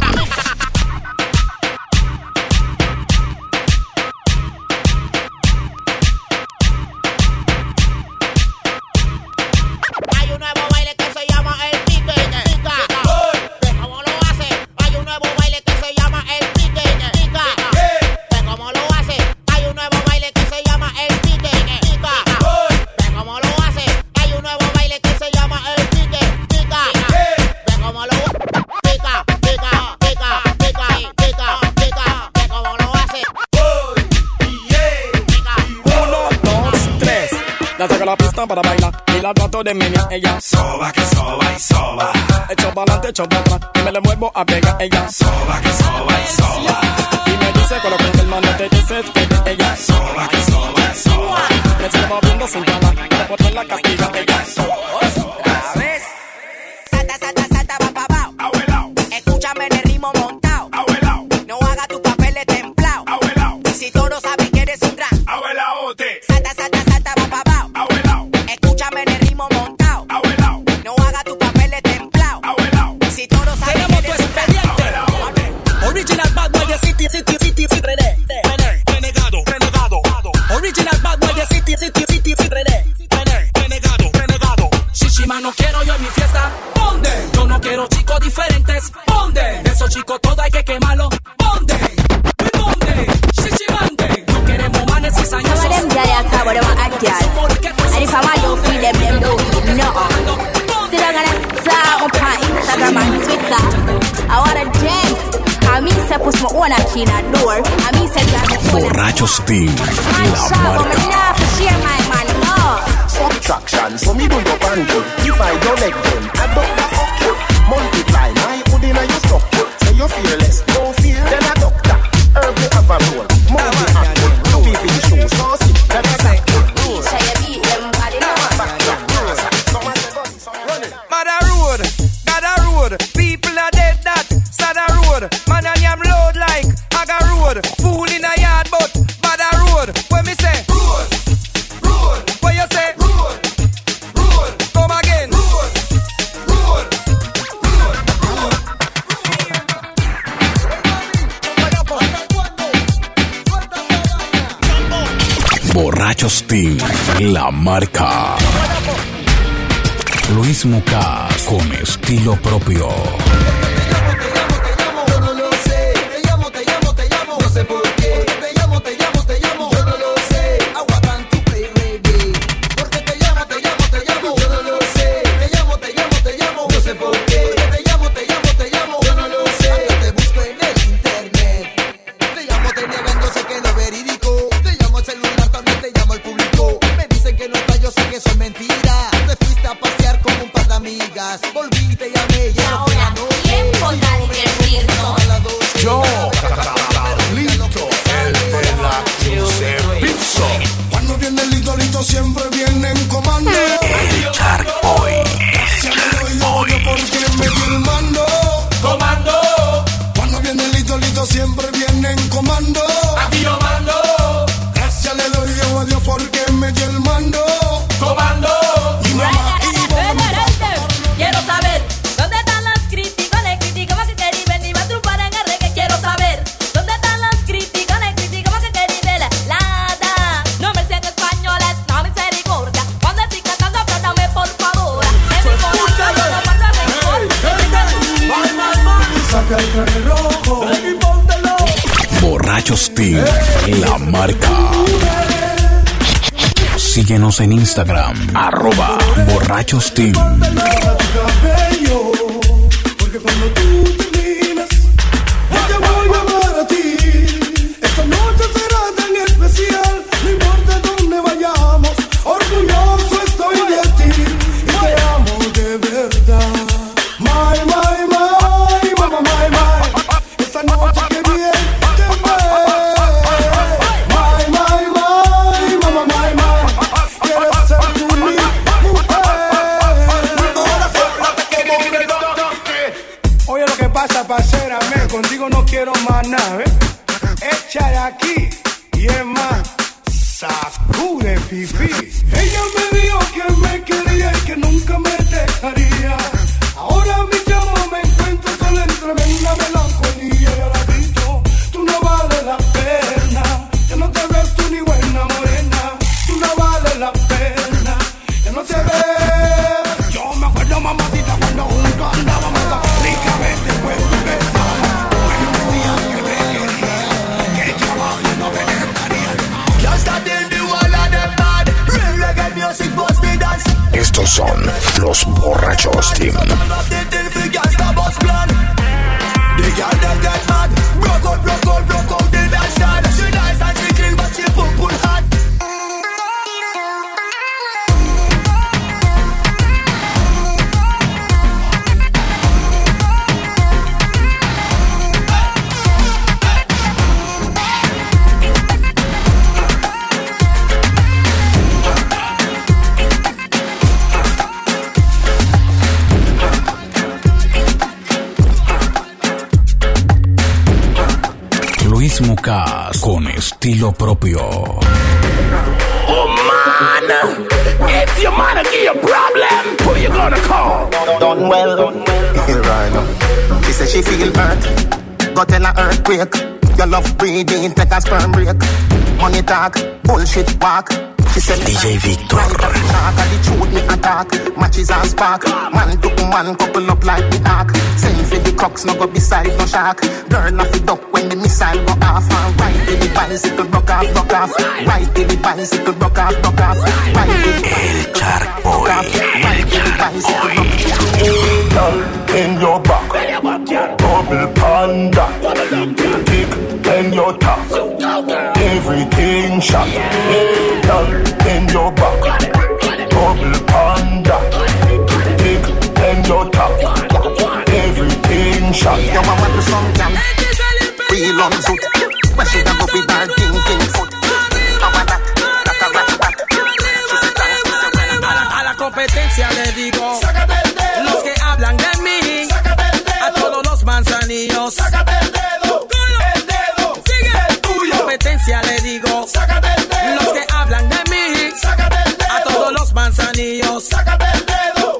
Hay un nuevo baile que se llama el pique, pica. ¿Cómo lo hace? Hay un nuevo baile que se llama el pique, pica. ¿Cómo lo hace? Hay un nuevo baile que se llama el pique, pica. ¿Cómo lo hace? Hay un nuevo baile que se llama el pique, pica. ¿Cómo lo pica, pica, pica, pica, pica, pica? ¿Cómo lo hace? Uno, dos, tres. La saco a la pista para bailar y la trato de media. Ella soba, que soba y soba. Echo para adelante, echo para atrás y me le muevo a pegar. Ella soba, que soba y soba. Y me dice con lo que el mano te dice que ella soba, que soba y soba. Me sigue moviendo sin parar, después de la castiga. Ella soba. Salta, salta, salta, va pa' abajo. Escúchame en el ritmo montado. No haga tus papeles templados. Y si todos saben que eres un gran. Salta, salta, salta, va pa' abajo. Escúchame en el ritmo montado. No haga tus papeles templados. Y si todos saben que eres un gran. Original bad boy de City, City, City, City, René. René, renegado, renegado. Original bad boy de City, City, City, City, René. René, renegado, renegado. Shishima no quiero yo en mi fiesta. ¿Dónde? Yo no quiero chicos diferentes. ¿Dónde? De esos chicos todo hay que quemarlo. ¿Dónde? ¿Dónde? Shishimante. No queremos manes y Some of them girl a talk, but them a act girl. And if I'm a don't feel them, them don't feel nothing. Still I'm gonna talk up on Instagram and Twitter. I wanna dance. I mean say push my own key in a door. I mean say drive my phone. Borrachos Team, Man la shop, but marca. me not have to share my man, no. Subtraction, so me do your bundle. If I don't like them, I don't the fuck you. Multiply, my hood in your structure. Say you're fearless, no fear. Then a doctor, herb you have a role. Multi-actor, you be in shows. So see, that's a Say you beat them body, no. Mother road, Dada road, people are dead that Sada road, man and yam load like Aga road, fool in a yard but Bada road, when me say road, road, what you say road, road, come again road, road, Borrachos Team, la marca. Luis Mucas con estilo propio. Yo no lo sé, te llamo, te llamo, te llamo, no sé por qué. Te llamo, te llamo, te llamo, yo no lo sé. I want to play reggae. Porque te llamo, te llamo, te llamo, yo no lo sé. Te llamo, te llamo. Ahora tiempo de divertirnos. Yo, Carlito, el de la quince piso. Cuando viene el idolito siempre viene en comando. El Shark Boy. Se me doy odio porque me dio el mando. Comando. Cuando viene el idolito siempre viene en comando. Aquí yo mando. Gracias le doy odio porque me dio el mando. Comando. Y mamá, y mamá. Quiero saber dónde están las críticas, les critican que querían ni más trupar en el reggae. Quiero saber dónde están las críticas, les critican que querían nada. No me sean españoles, no misericordia. Cuando estoy cantando, aplátame por favor. En mi corazón yo no mando rencor. Saca el traje rojo. Borrachos Team, la marca. Síguenos en Instagram, arroba Borrachos Team. Porque cuando tú terminas, yo voy a amar a ti. Esta noche será tan especial, no importa dónde vayamos. Orgulloso estoy de ti y te amo de verdad. My, my, my, my, my, my. Esta noche que viene te ve. My, my, my, my, my, my. Quieres ser tú mi mujer. Oye lo que pasa, parcera, men, contigo no quiero más nada, ¿eh? Echa de aquí y es más, sacude pipí. Ella me dijo que me quería y que nunca me dejaría. Ahora mi chamo me encuentro solo en tremenda melancolía. Y ahora grito, tú no vales la pena. Ya no te ves tú ni buena morena. Tú no vales la pena. Ya no te ves. Yo me acuerdo, mamacita, cuando juntos andábamos ricamente pues tu besaba. Bueno, me decían que me querían, que el chaval no me dejaría. Ya está en the wall of the bad. Real reggae music bust me dance. Estos son los Borrachos Team. Luis Mucas con estilo propio. Oh man, if your man give you a problem, who you gonna call? Done well, right now. She said she feel hurt, got in a earthquake. Your love breathing, take a sperm break. Money talk, bullshit walk. She said D J Victor. Right up the talk, and the truth me attack. Matches and spark, man to man couple up like the ark. Send for the crooks, no go beside no shark. Girl off the duck when the missile go off. And right to the bicycle, broke off, broke off. Right to the bicycle, broke off, broke off. Right to the bicycle, broke off. Right to the bicycle, broke off. Hey, girl, in your back, double panda, kick in your top, everything shot. Hey, girl, in your back, double panda, kick in your top, everything shot. Yo, I want to some jam, real on foot. Where she go with her thinking foot? How about that? That a rat back. She said thanks, she said well. A la, a la competencia le digo, los que hablan de mí, a todos los manzanillos, Sácate el dedo, el dedo, sigue el tuyo. Competencia le digo, Sácate el dedo, los que hablan de mí, sácate el dedo, a todos los manzanillos, sácate el dedo.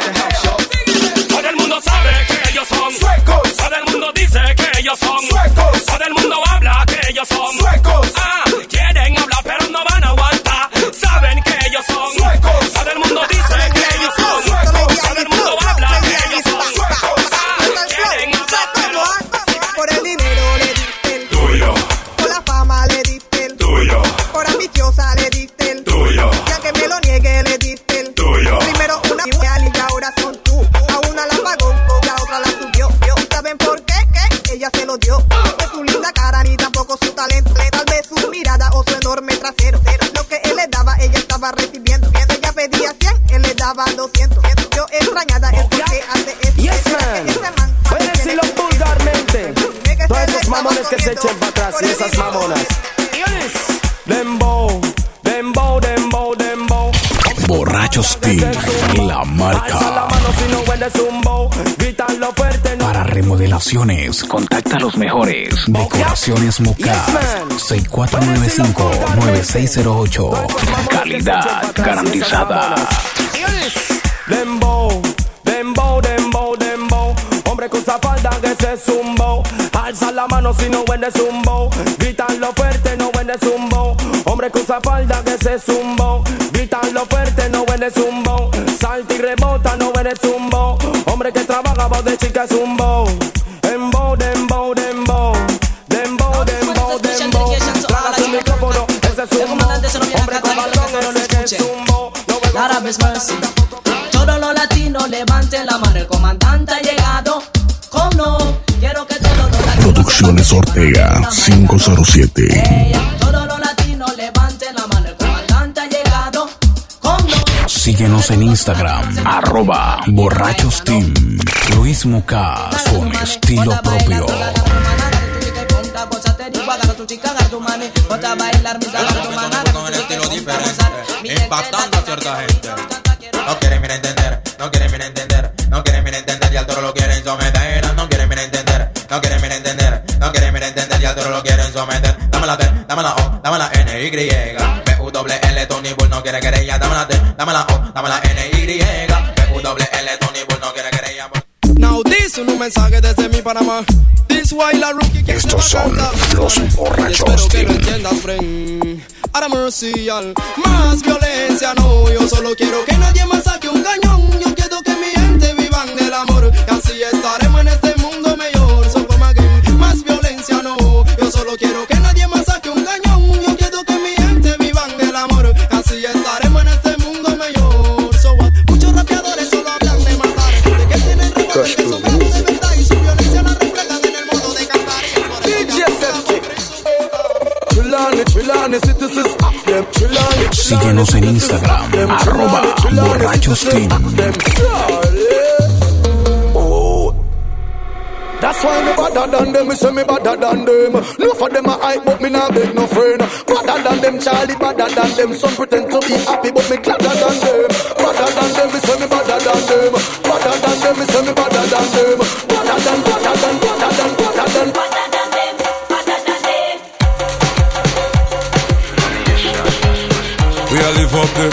Todo el mundo sabe que ellos son suecos. Todo el mundo dice que ellos son suecos. Todo el mundo habla que ellos son suecos. Ah, quieren hablar pero no van a aguantar. Saben que ellos son suecos. Todo el mundo dice que ellos son suecos. Todo el mundo habla que ellos son suecos. Ah, quieren hablar pero por el dinero le diste el tuyo, por la fama le diste el tuyo, por ambiciosa le diste el tuyo, ya que me lo niegue le diste el tuyo. Primero una y ahora son tú. A una la pagó, la otra la subió. ¿Y saben por qué? Que ella se lo dio. No fue su linda cara ni tampoco su talento. Tal vez su mirada mamones que se echen para atrás y esas mamonas. Dembow, dembow, dembow, dembow. Borrachos Team, la marca. Para remodelaciones, contacta a los mejores. Decoraciones Mocas, seis cuatro nueve cinco, nueve seis cero ocho. Calidad garantizada. Dembow, dembow, dembow, dembow. Hombre con esa falda que se zumbó. Alza la mano si no huele zumbo. Gritanlo fuerte, no huele zumbo. Hombre con esa falda que se zumbó. Gritanlo fuerte, no huele zumbo. Salta y rebota, no huele zumbo. Hombre que trabaja, voz de chica zumbo. Dembow, dembow, dembow. Dembow, dembow, dembow. Traga su micrófono, ese zumbo. Hombre con balón, no le zumbo. Lara vez mercy. Todos los latinos levanten la mano. El comandante ha llegado. ¿Cómo no? Quiero que todos los latinos. Producciones Ortega cinco cero siete. Todos los latinos levanten la mano. El comandante ha llegado. ¿Cómo no? Síguenos en Instagram, arroba Borrachos Team. Luis Mocas con estilo propio. Con el estilo diferente, impactando a cierta gente. No quieren mirar entender, no quieren mirar entender, no quieren mirar entender y al toro lo quieren someter. No quieren mirar entender, no quieren mirar entender, no quieren mirar entender y al toro lo quieren someter. Dame la T, dame la O, dame la N, Y. B U W L, Tony Bull no quiere querella. Dame la T, dame la O, dame la N, Y. B U W L, Tony Bull no quiere querella. Now this un mensaje desde mi Panamá. This why la rookie que estos son los Borrachos Team. Ahora mercial, más violencia no. Yo solo quiero que nadie más saque un cañón. Yo quiero que mi gente vivan del amor. Y así estaremos en este mundo mejor. So come again, más violencia no. Yo solo quiero que nadie más saque un cañón. Yo quiero que mi gente vivan del amor. Y así estaremos en este mundo mejor. So what? Muchos rapeadores solo hablan de matar. De que tienen recuerdos de su de verdad. Y su violencia la reflejan en el modo de cantar. D J Septic. Síguenos en Instagram, arroba Borrachos Team. That's why me better than them, me say me better than them. No for them a hype, but me not beg no friend. Better than them, Charlie, better than them. Some pretend to be happy, but me gladder than them. Better than them, me say me better than them. Better than them, me say me better than them. Better than, better than, better than, better than, better than them. We all live up the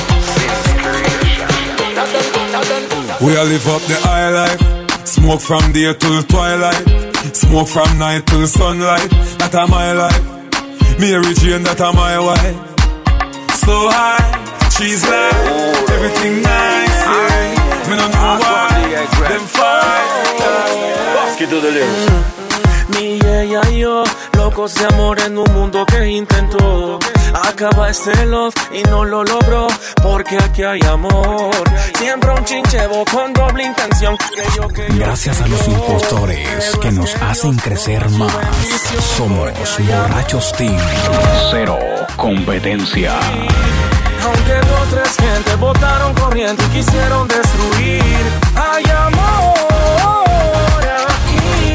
We all live up the high life. Smoke from day till twilight. Smoke from night till sunlight. That a my life. Mary Jane, that a my wife. So high, she's like everything nice, yeah. Me no know why them fight. Basquito de lyrics. Mi ella y yo, locos de amor en un mundo que intentó acaba este love y no lo logró, porque aquí hay amor. Siempre un chinchevo con doble intención. Que yo, que yo, Gracias a los impostores que nos hacen crecer más. Somos Borrachos Team. Cero competencia. Aunque dos tres gente votaron corriente y quisieron destruir, hay amor aquí.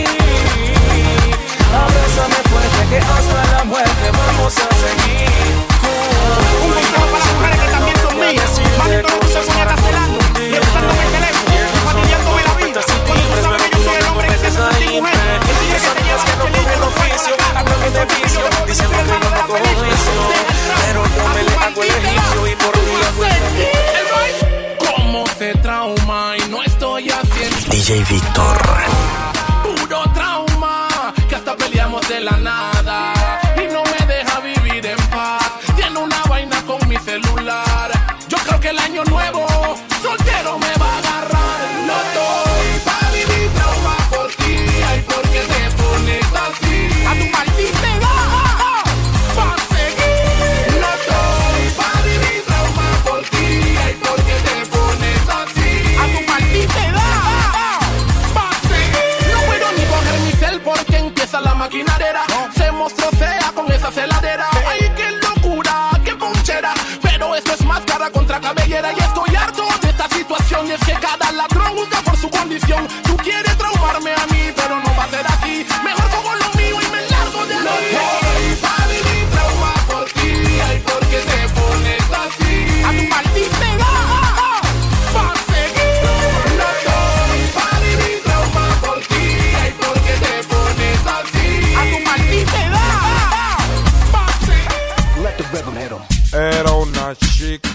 Abrázame fuerte que hasta la muerte vamos a seguir. Un consejo para las mujeres que también son mías. Mami, todo mundo se pone a celando y usando mi teléfono, fastidiándome la vida. Cuando tú sabes que yo soy el hombre que te hace sentir mujer. El día que te lleva a chelito, no fue con la cara. No te vicio, diciendo que no lo cojo vicio. Pero yo me le hago el egipcio y por mí la cuenta. ¿Cómo se trauma y no estoy haciendo? D J Víctor. Puro trauma, que hasta peleamos de la nada y no me deja vivir en paz. Tiene una vaina con mi celular. Yo creo que el año nuevo soltero me va a agarrar. No estoy para vivir trauma por ti. Ay, ¿por qué te pones así? A tu maldita edad pa' seguir. No estoy para vivir trauma por ti. Ay, ¿por qué te pones así? A tu maldita edad pa' seguir. No puedo ni coger mi cel porque empieza la maquinadera. Se mostrocea con esa celadera. Ay, qué locura, qué ponchera. Pero esto es máscara contra cabellera. Y estoy harto de esta situación. Y es que cada ladrón busca por su condición. Tú quieres traumarme a mí, pero no va a ser así. Mejor como lo mío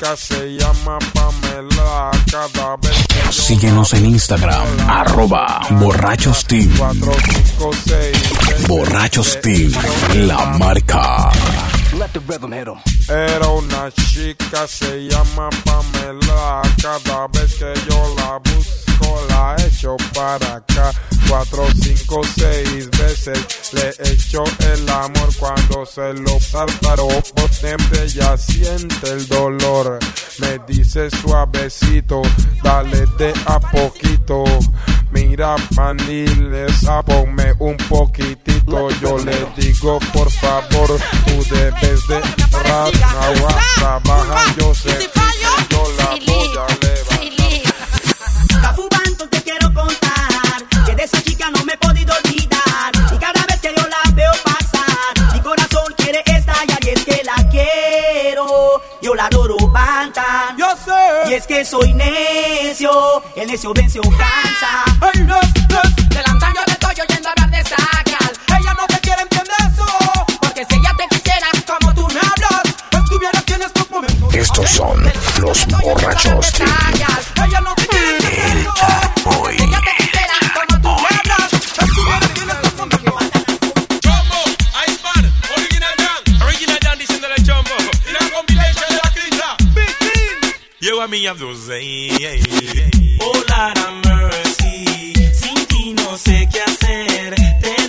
chica se llama Pamela. Cada vez que síguenos en Instagram, arroba Borrachos Team. cuatro, cinco, seis, Borrachos Team, la marca. Let the rhythm hit 'em. Era una chica, se llama Pamela. Cada vez que yo la busco, la echo para acá. Cuatro, cinco, seis veces le echo el amor. Cuando se lo saltaró, potente, ya siente el dolor. Me dice suavecito, dale de a poquito. Mira, Vanilla, ponme un poquitito. Yo le digo, por favor, tú debes de rascar, trabaja, yo sé que yo la voy a levantar. Cafubanto, te quiero contar que de esa chica no me he podido olvidar. Y cada vez que yo la veo pasar, mi corazón quiere estallar. Y es que la quiero, yo la adoro, Bantan. Yo sé. Y es que soy necio, el necio vence o cansa. Hey, no, no. Del antaño le estoy oyendo hablar de esa gal. Ella no te quiere entender eso, porque si ella te quisiera como tú me hablas, estuviera aquí en estos momentos. Estos son los Borrachos Team. Ella no te quiere entender eso, porque si ella te quisiera como tú me hablas, estuviera aquí en estos momentos. Chombo, Ice Man, Original Dan, Original Dan diciéndole Chombo. Y la combinación de la crisa, Big Team. Lleva a mi abduce. Oh, Lord have mercy, sin ti no sé qué hacer, te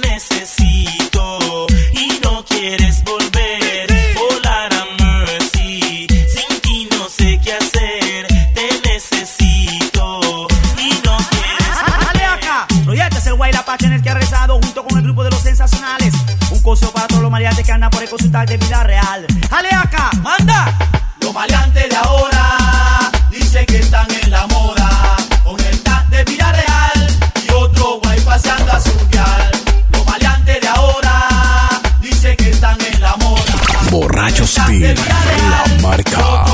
necesito y no quieres volver. Oh, Lord have mercy, sin ti no sé qué hacer, te necesito y no quieres. ¡Dale acá! Proyecto es el Guayra Pachenes que ha rezado junto con el grupo de los sensacionales. Un consejo para todos los maleantes que andan por el consultar de vida real. ¡Dale acá! ¡Manda! Los maleantes de ahora dicen que están en la moda, con el tag de vida real y otro guay paseando a su vial. Los maleantes de ahora dicen que están en la moda. Borrachos Team, la marca.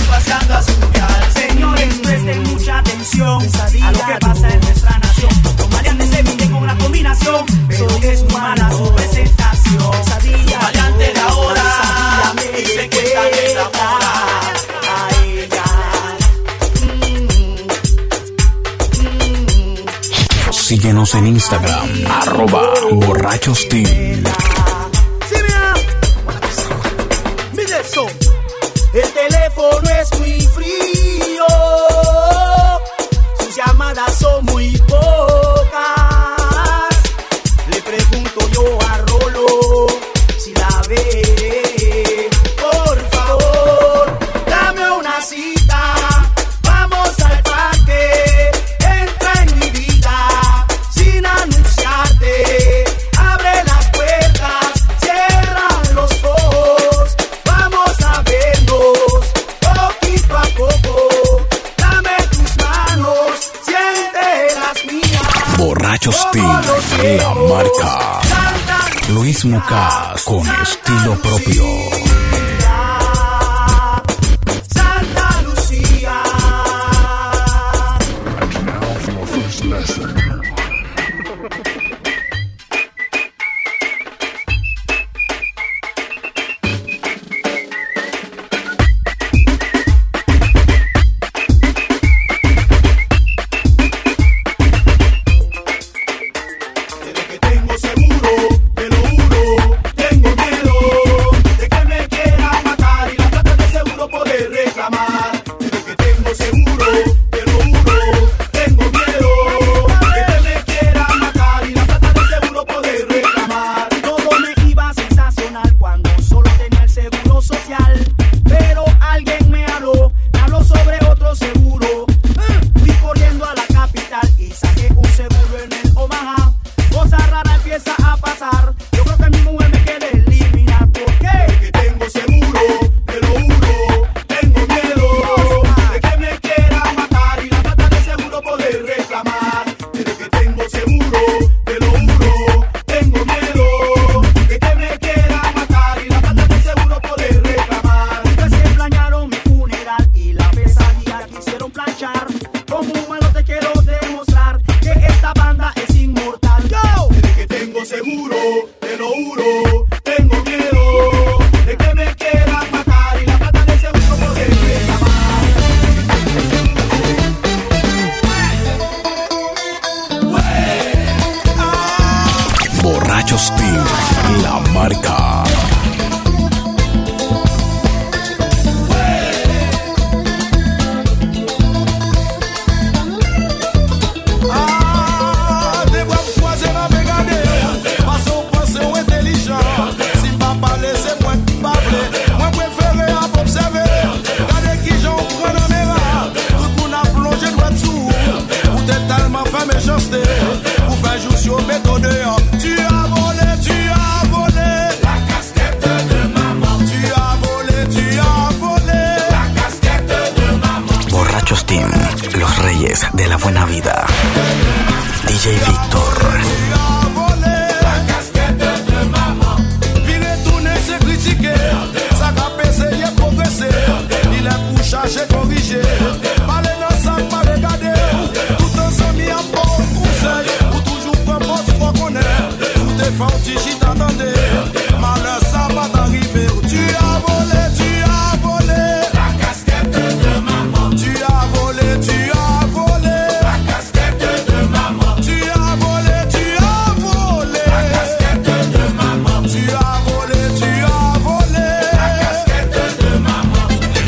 Señores, presten mucha atención a lo que pasa en nuestra nación. Los maleantes se visten con una combinación, pero es muy mala su presentación. Los maleantes de ahora dicen que están en la moda. Síguenos en Instagram, arroba Borrachos Team. Sí, mira. Mira eso. El teléfono es muy frío, sus llamadas son muy pocas. Le pregunto yo a Rolo si la ve. Por favor, dame una cita. Vamos al parque. Entra en mi vida sin anunciarte. Abre las puertas, cierra los ojos. Vamos a vernos poquito a poco. Dame tus manos, siente las mías. Borrachos Team, la marca. Luis Mucas con estilo propio. Santa Lucía. Tengo seguro, te lo juro, tengo miedo de que me quieran matar y la plata de seguro poder reclamar. De lo que tengo seguro, te lo juro, tengo miedo de que me quieran matar y la plata de seguro poder reclamar. Todo me iba sensacional cuando solo tenía el seguro social, pero alguien me habló, me habló sobre otro seguro. Fui corriendo a la capital y saqué un seguro en el Omaha. Cosa rara empieza a pasar. Yo creo que mi mujer me quiere eliminar. ¿Por qué? Porque tengo seguro, te lo juro. Tengo miedo de que me quieran matar y la plata de seguro poder reclamar. Pero que tengo seguro, te lo juro. Tengo miedo de que me quieran matar y la plata de seguro poder reclamar. Ustedes se planearon mi funeral y la pesadilla quisieron planchar. Como un malo te quiero demostrar que esta banda es inmortal. Go. Desde que tengo seguro, te lo juro, tengo miedo de que me quieran matar y la plata de seguro poder reclamar. marca. Los reyes de la buena vida. D J Victor. La casquette de maman. Vire tourner, c'est critiquer. Ça va passer, il est progressé. Il est pour chercher, corriger. Parler dans ça, pas regarder. Tout ensemble, il y a bon conseil. Pour toujours prendre votre foi qu'on est. Tout est fauti, j'y t'attendais. Malheur, ça va t'arriver. Tu as volé, tu as volé. La casquette de maman. Tu as volé, tu as volé. La casquette de maman. Tu as volé, tu as volé. La casquette de maman. Tu as volé, tu as volé. La casquette de maman.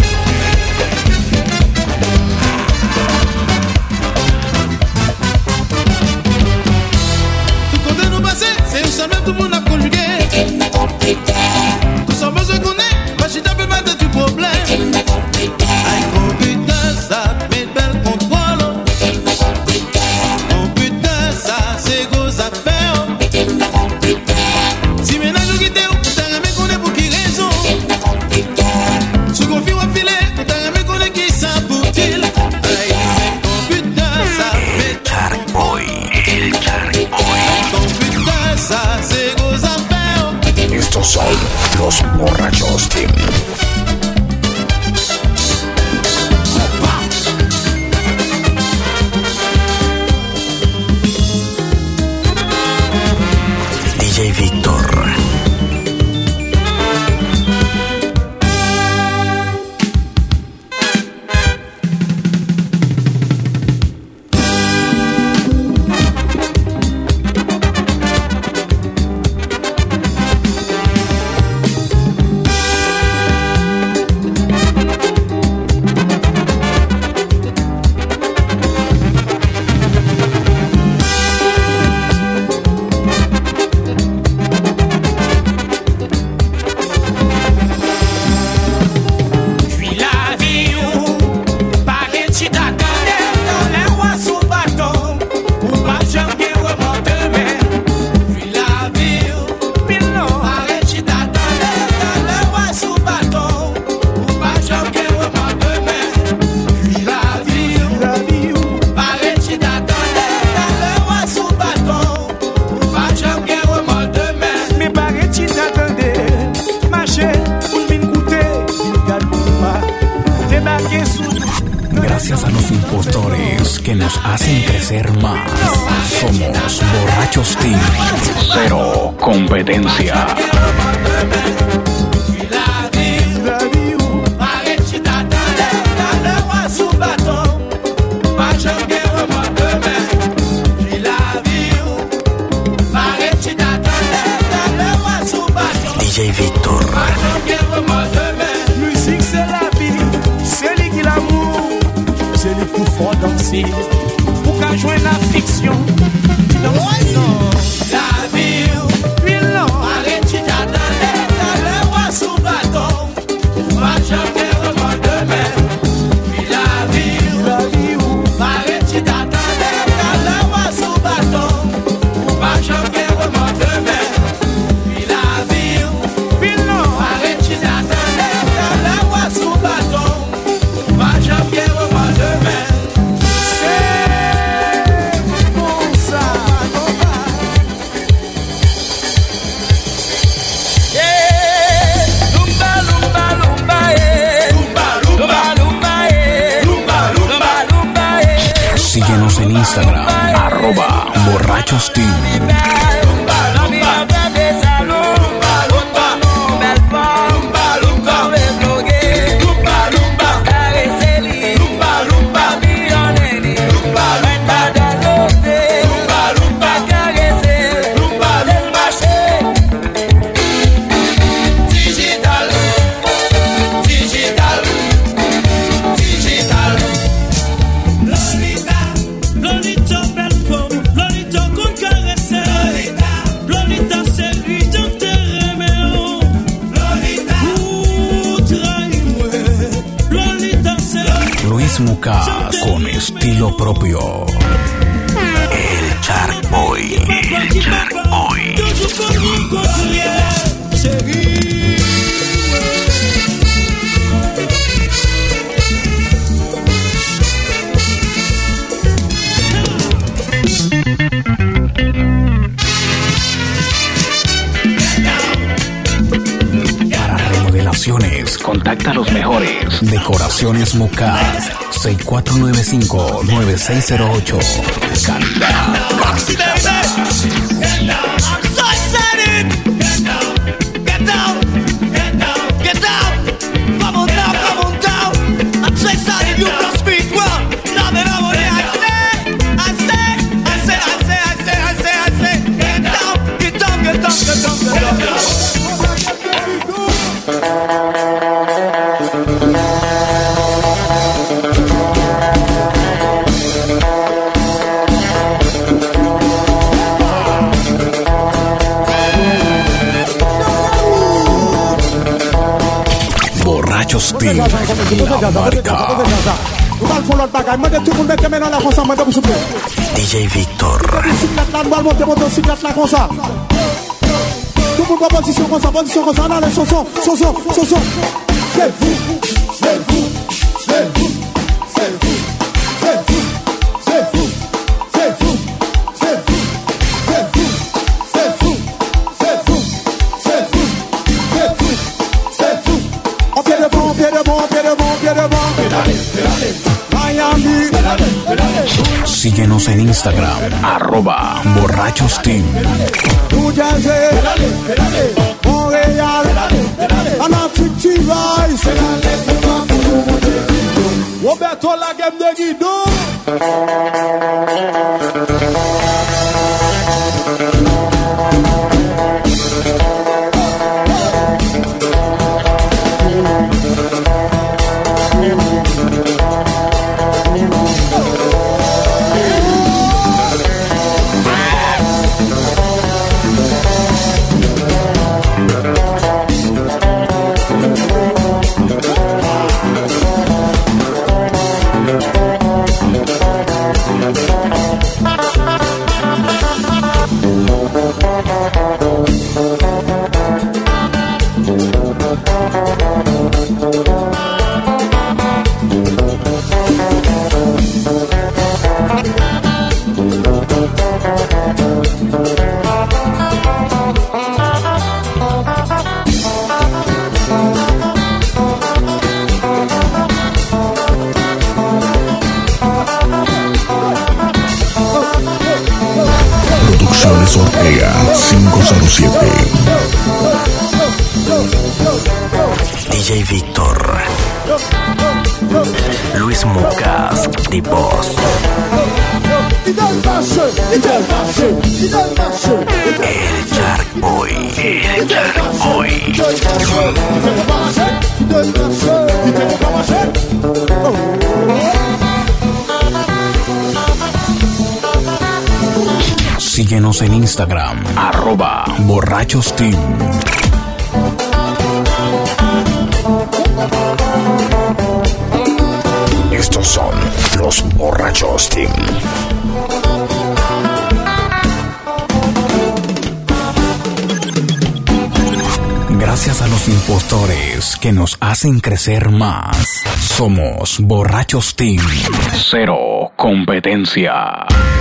Tout côté nous passer, c'est une seule même tout le monde a conjugué. Tout sans besoin qu'on ait, pas chita peut mettre du problème. Un computer, ça met belle contrôle. Computer, ça c'est gros affaire. Si maintenant nous quittons, t'as jamais qu'on est pour qui raison. Sous confie ou affilé, t'as jamais qu'on est qui ça pour qu'il. Computer, ça met Charlie Boy. El Charlie Boy. computer, ça c'est gros affaire. Estos son los borrachos team. D J Victor. Gracias a los impostores que nos hacen crecer más. Somos Borrachos Team. Cero competencia. D J Victor. Musique c'est la vie, c'est lui qui l'amour, c'est lui pour fort danser, pour qu'à jouer la fiction, tu danses non. La vie, puis non, arrête tu t'attendais, dans le roi sous bâton, pour pas jamais revoir demain. Puis la vie, la vie, arrête tu t'attendais, dans le roi sous bâton, pour pas jamais revoir demain. Síguenos en Instagram, arroba Borrachos Team. Mocas con estilo propio. El Shark Boy. El Shark Boy. Contacta a los mejores. Decoraciones Mocas. seis cuatro nueve cinco, nueve seis cero ocho. Calidad. Borrachos Team, la marca. D J Victor. Tout le monde va position comme ça, position comme ça, allez, son son, son son, son son. C'est vous, c'est vous, c'est vous, c'est vous, c'est vous, c'est vous, c'est vous, c'est vous, c'est vous, c'est vous, c'est vous, c'est vous, c'est vous, c'est vous. En pied devant, pied devant, pied devant, pied devant. Pédale, pédale. Miami. Pédale, pédale. Síguenos en Instagram, arroba Borrachos Team. New Jersey, Montreal, and a Fifty Rise. Roberto la game de Guido. Producciones Ortega cinco cero siete. D J Victor. Luis Mocas, The Boss. El Shark Boy. El Shark Boy. Síguenos en Instagram, arroba Borrachos Team. Estos son los Borrachos Team. Gracias a los impostores que nos hacen crecer más. Somos Borrachos Team. Cero competencia.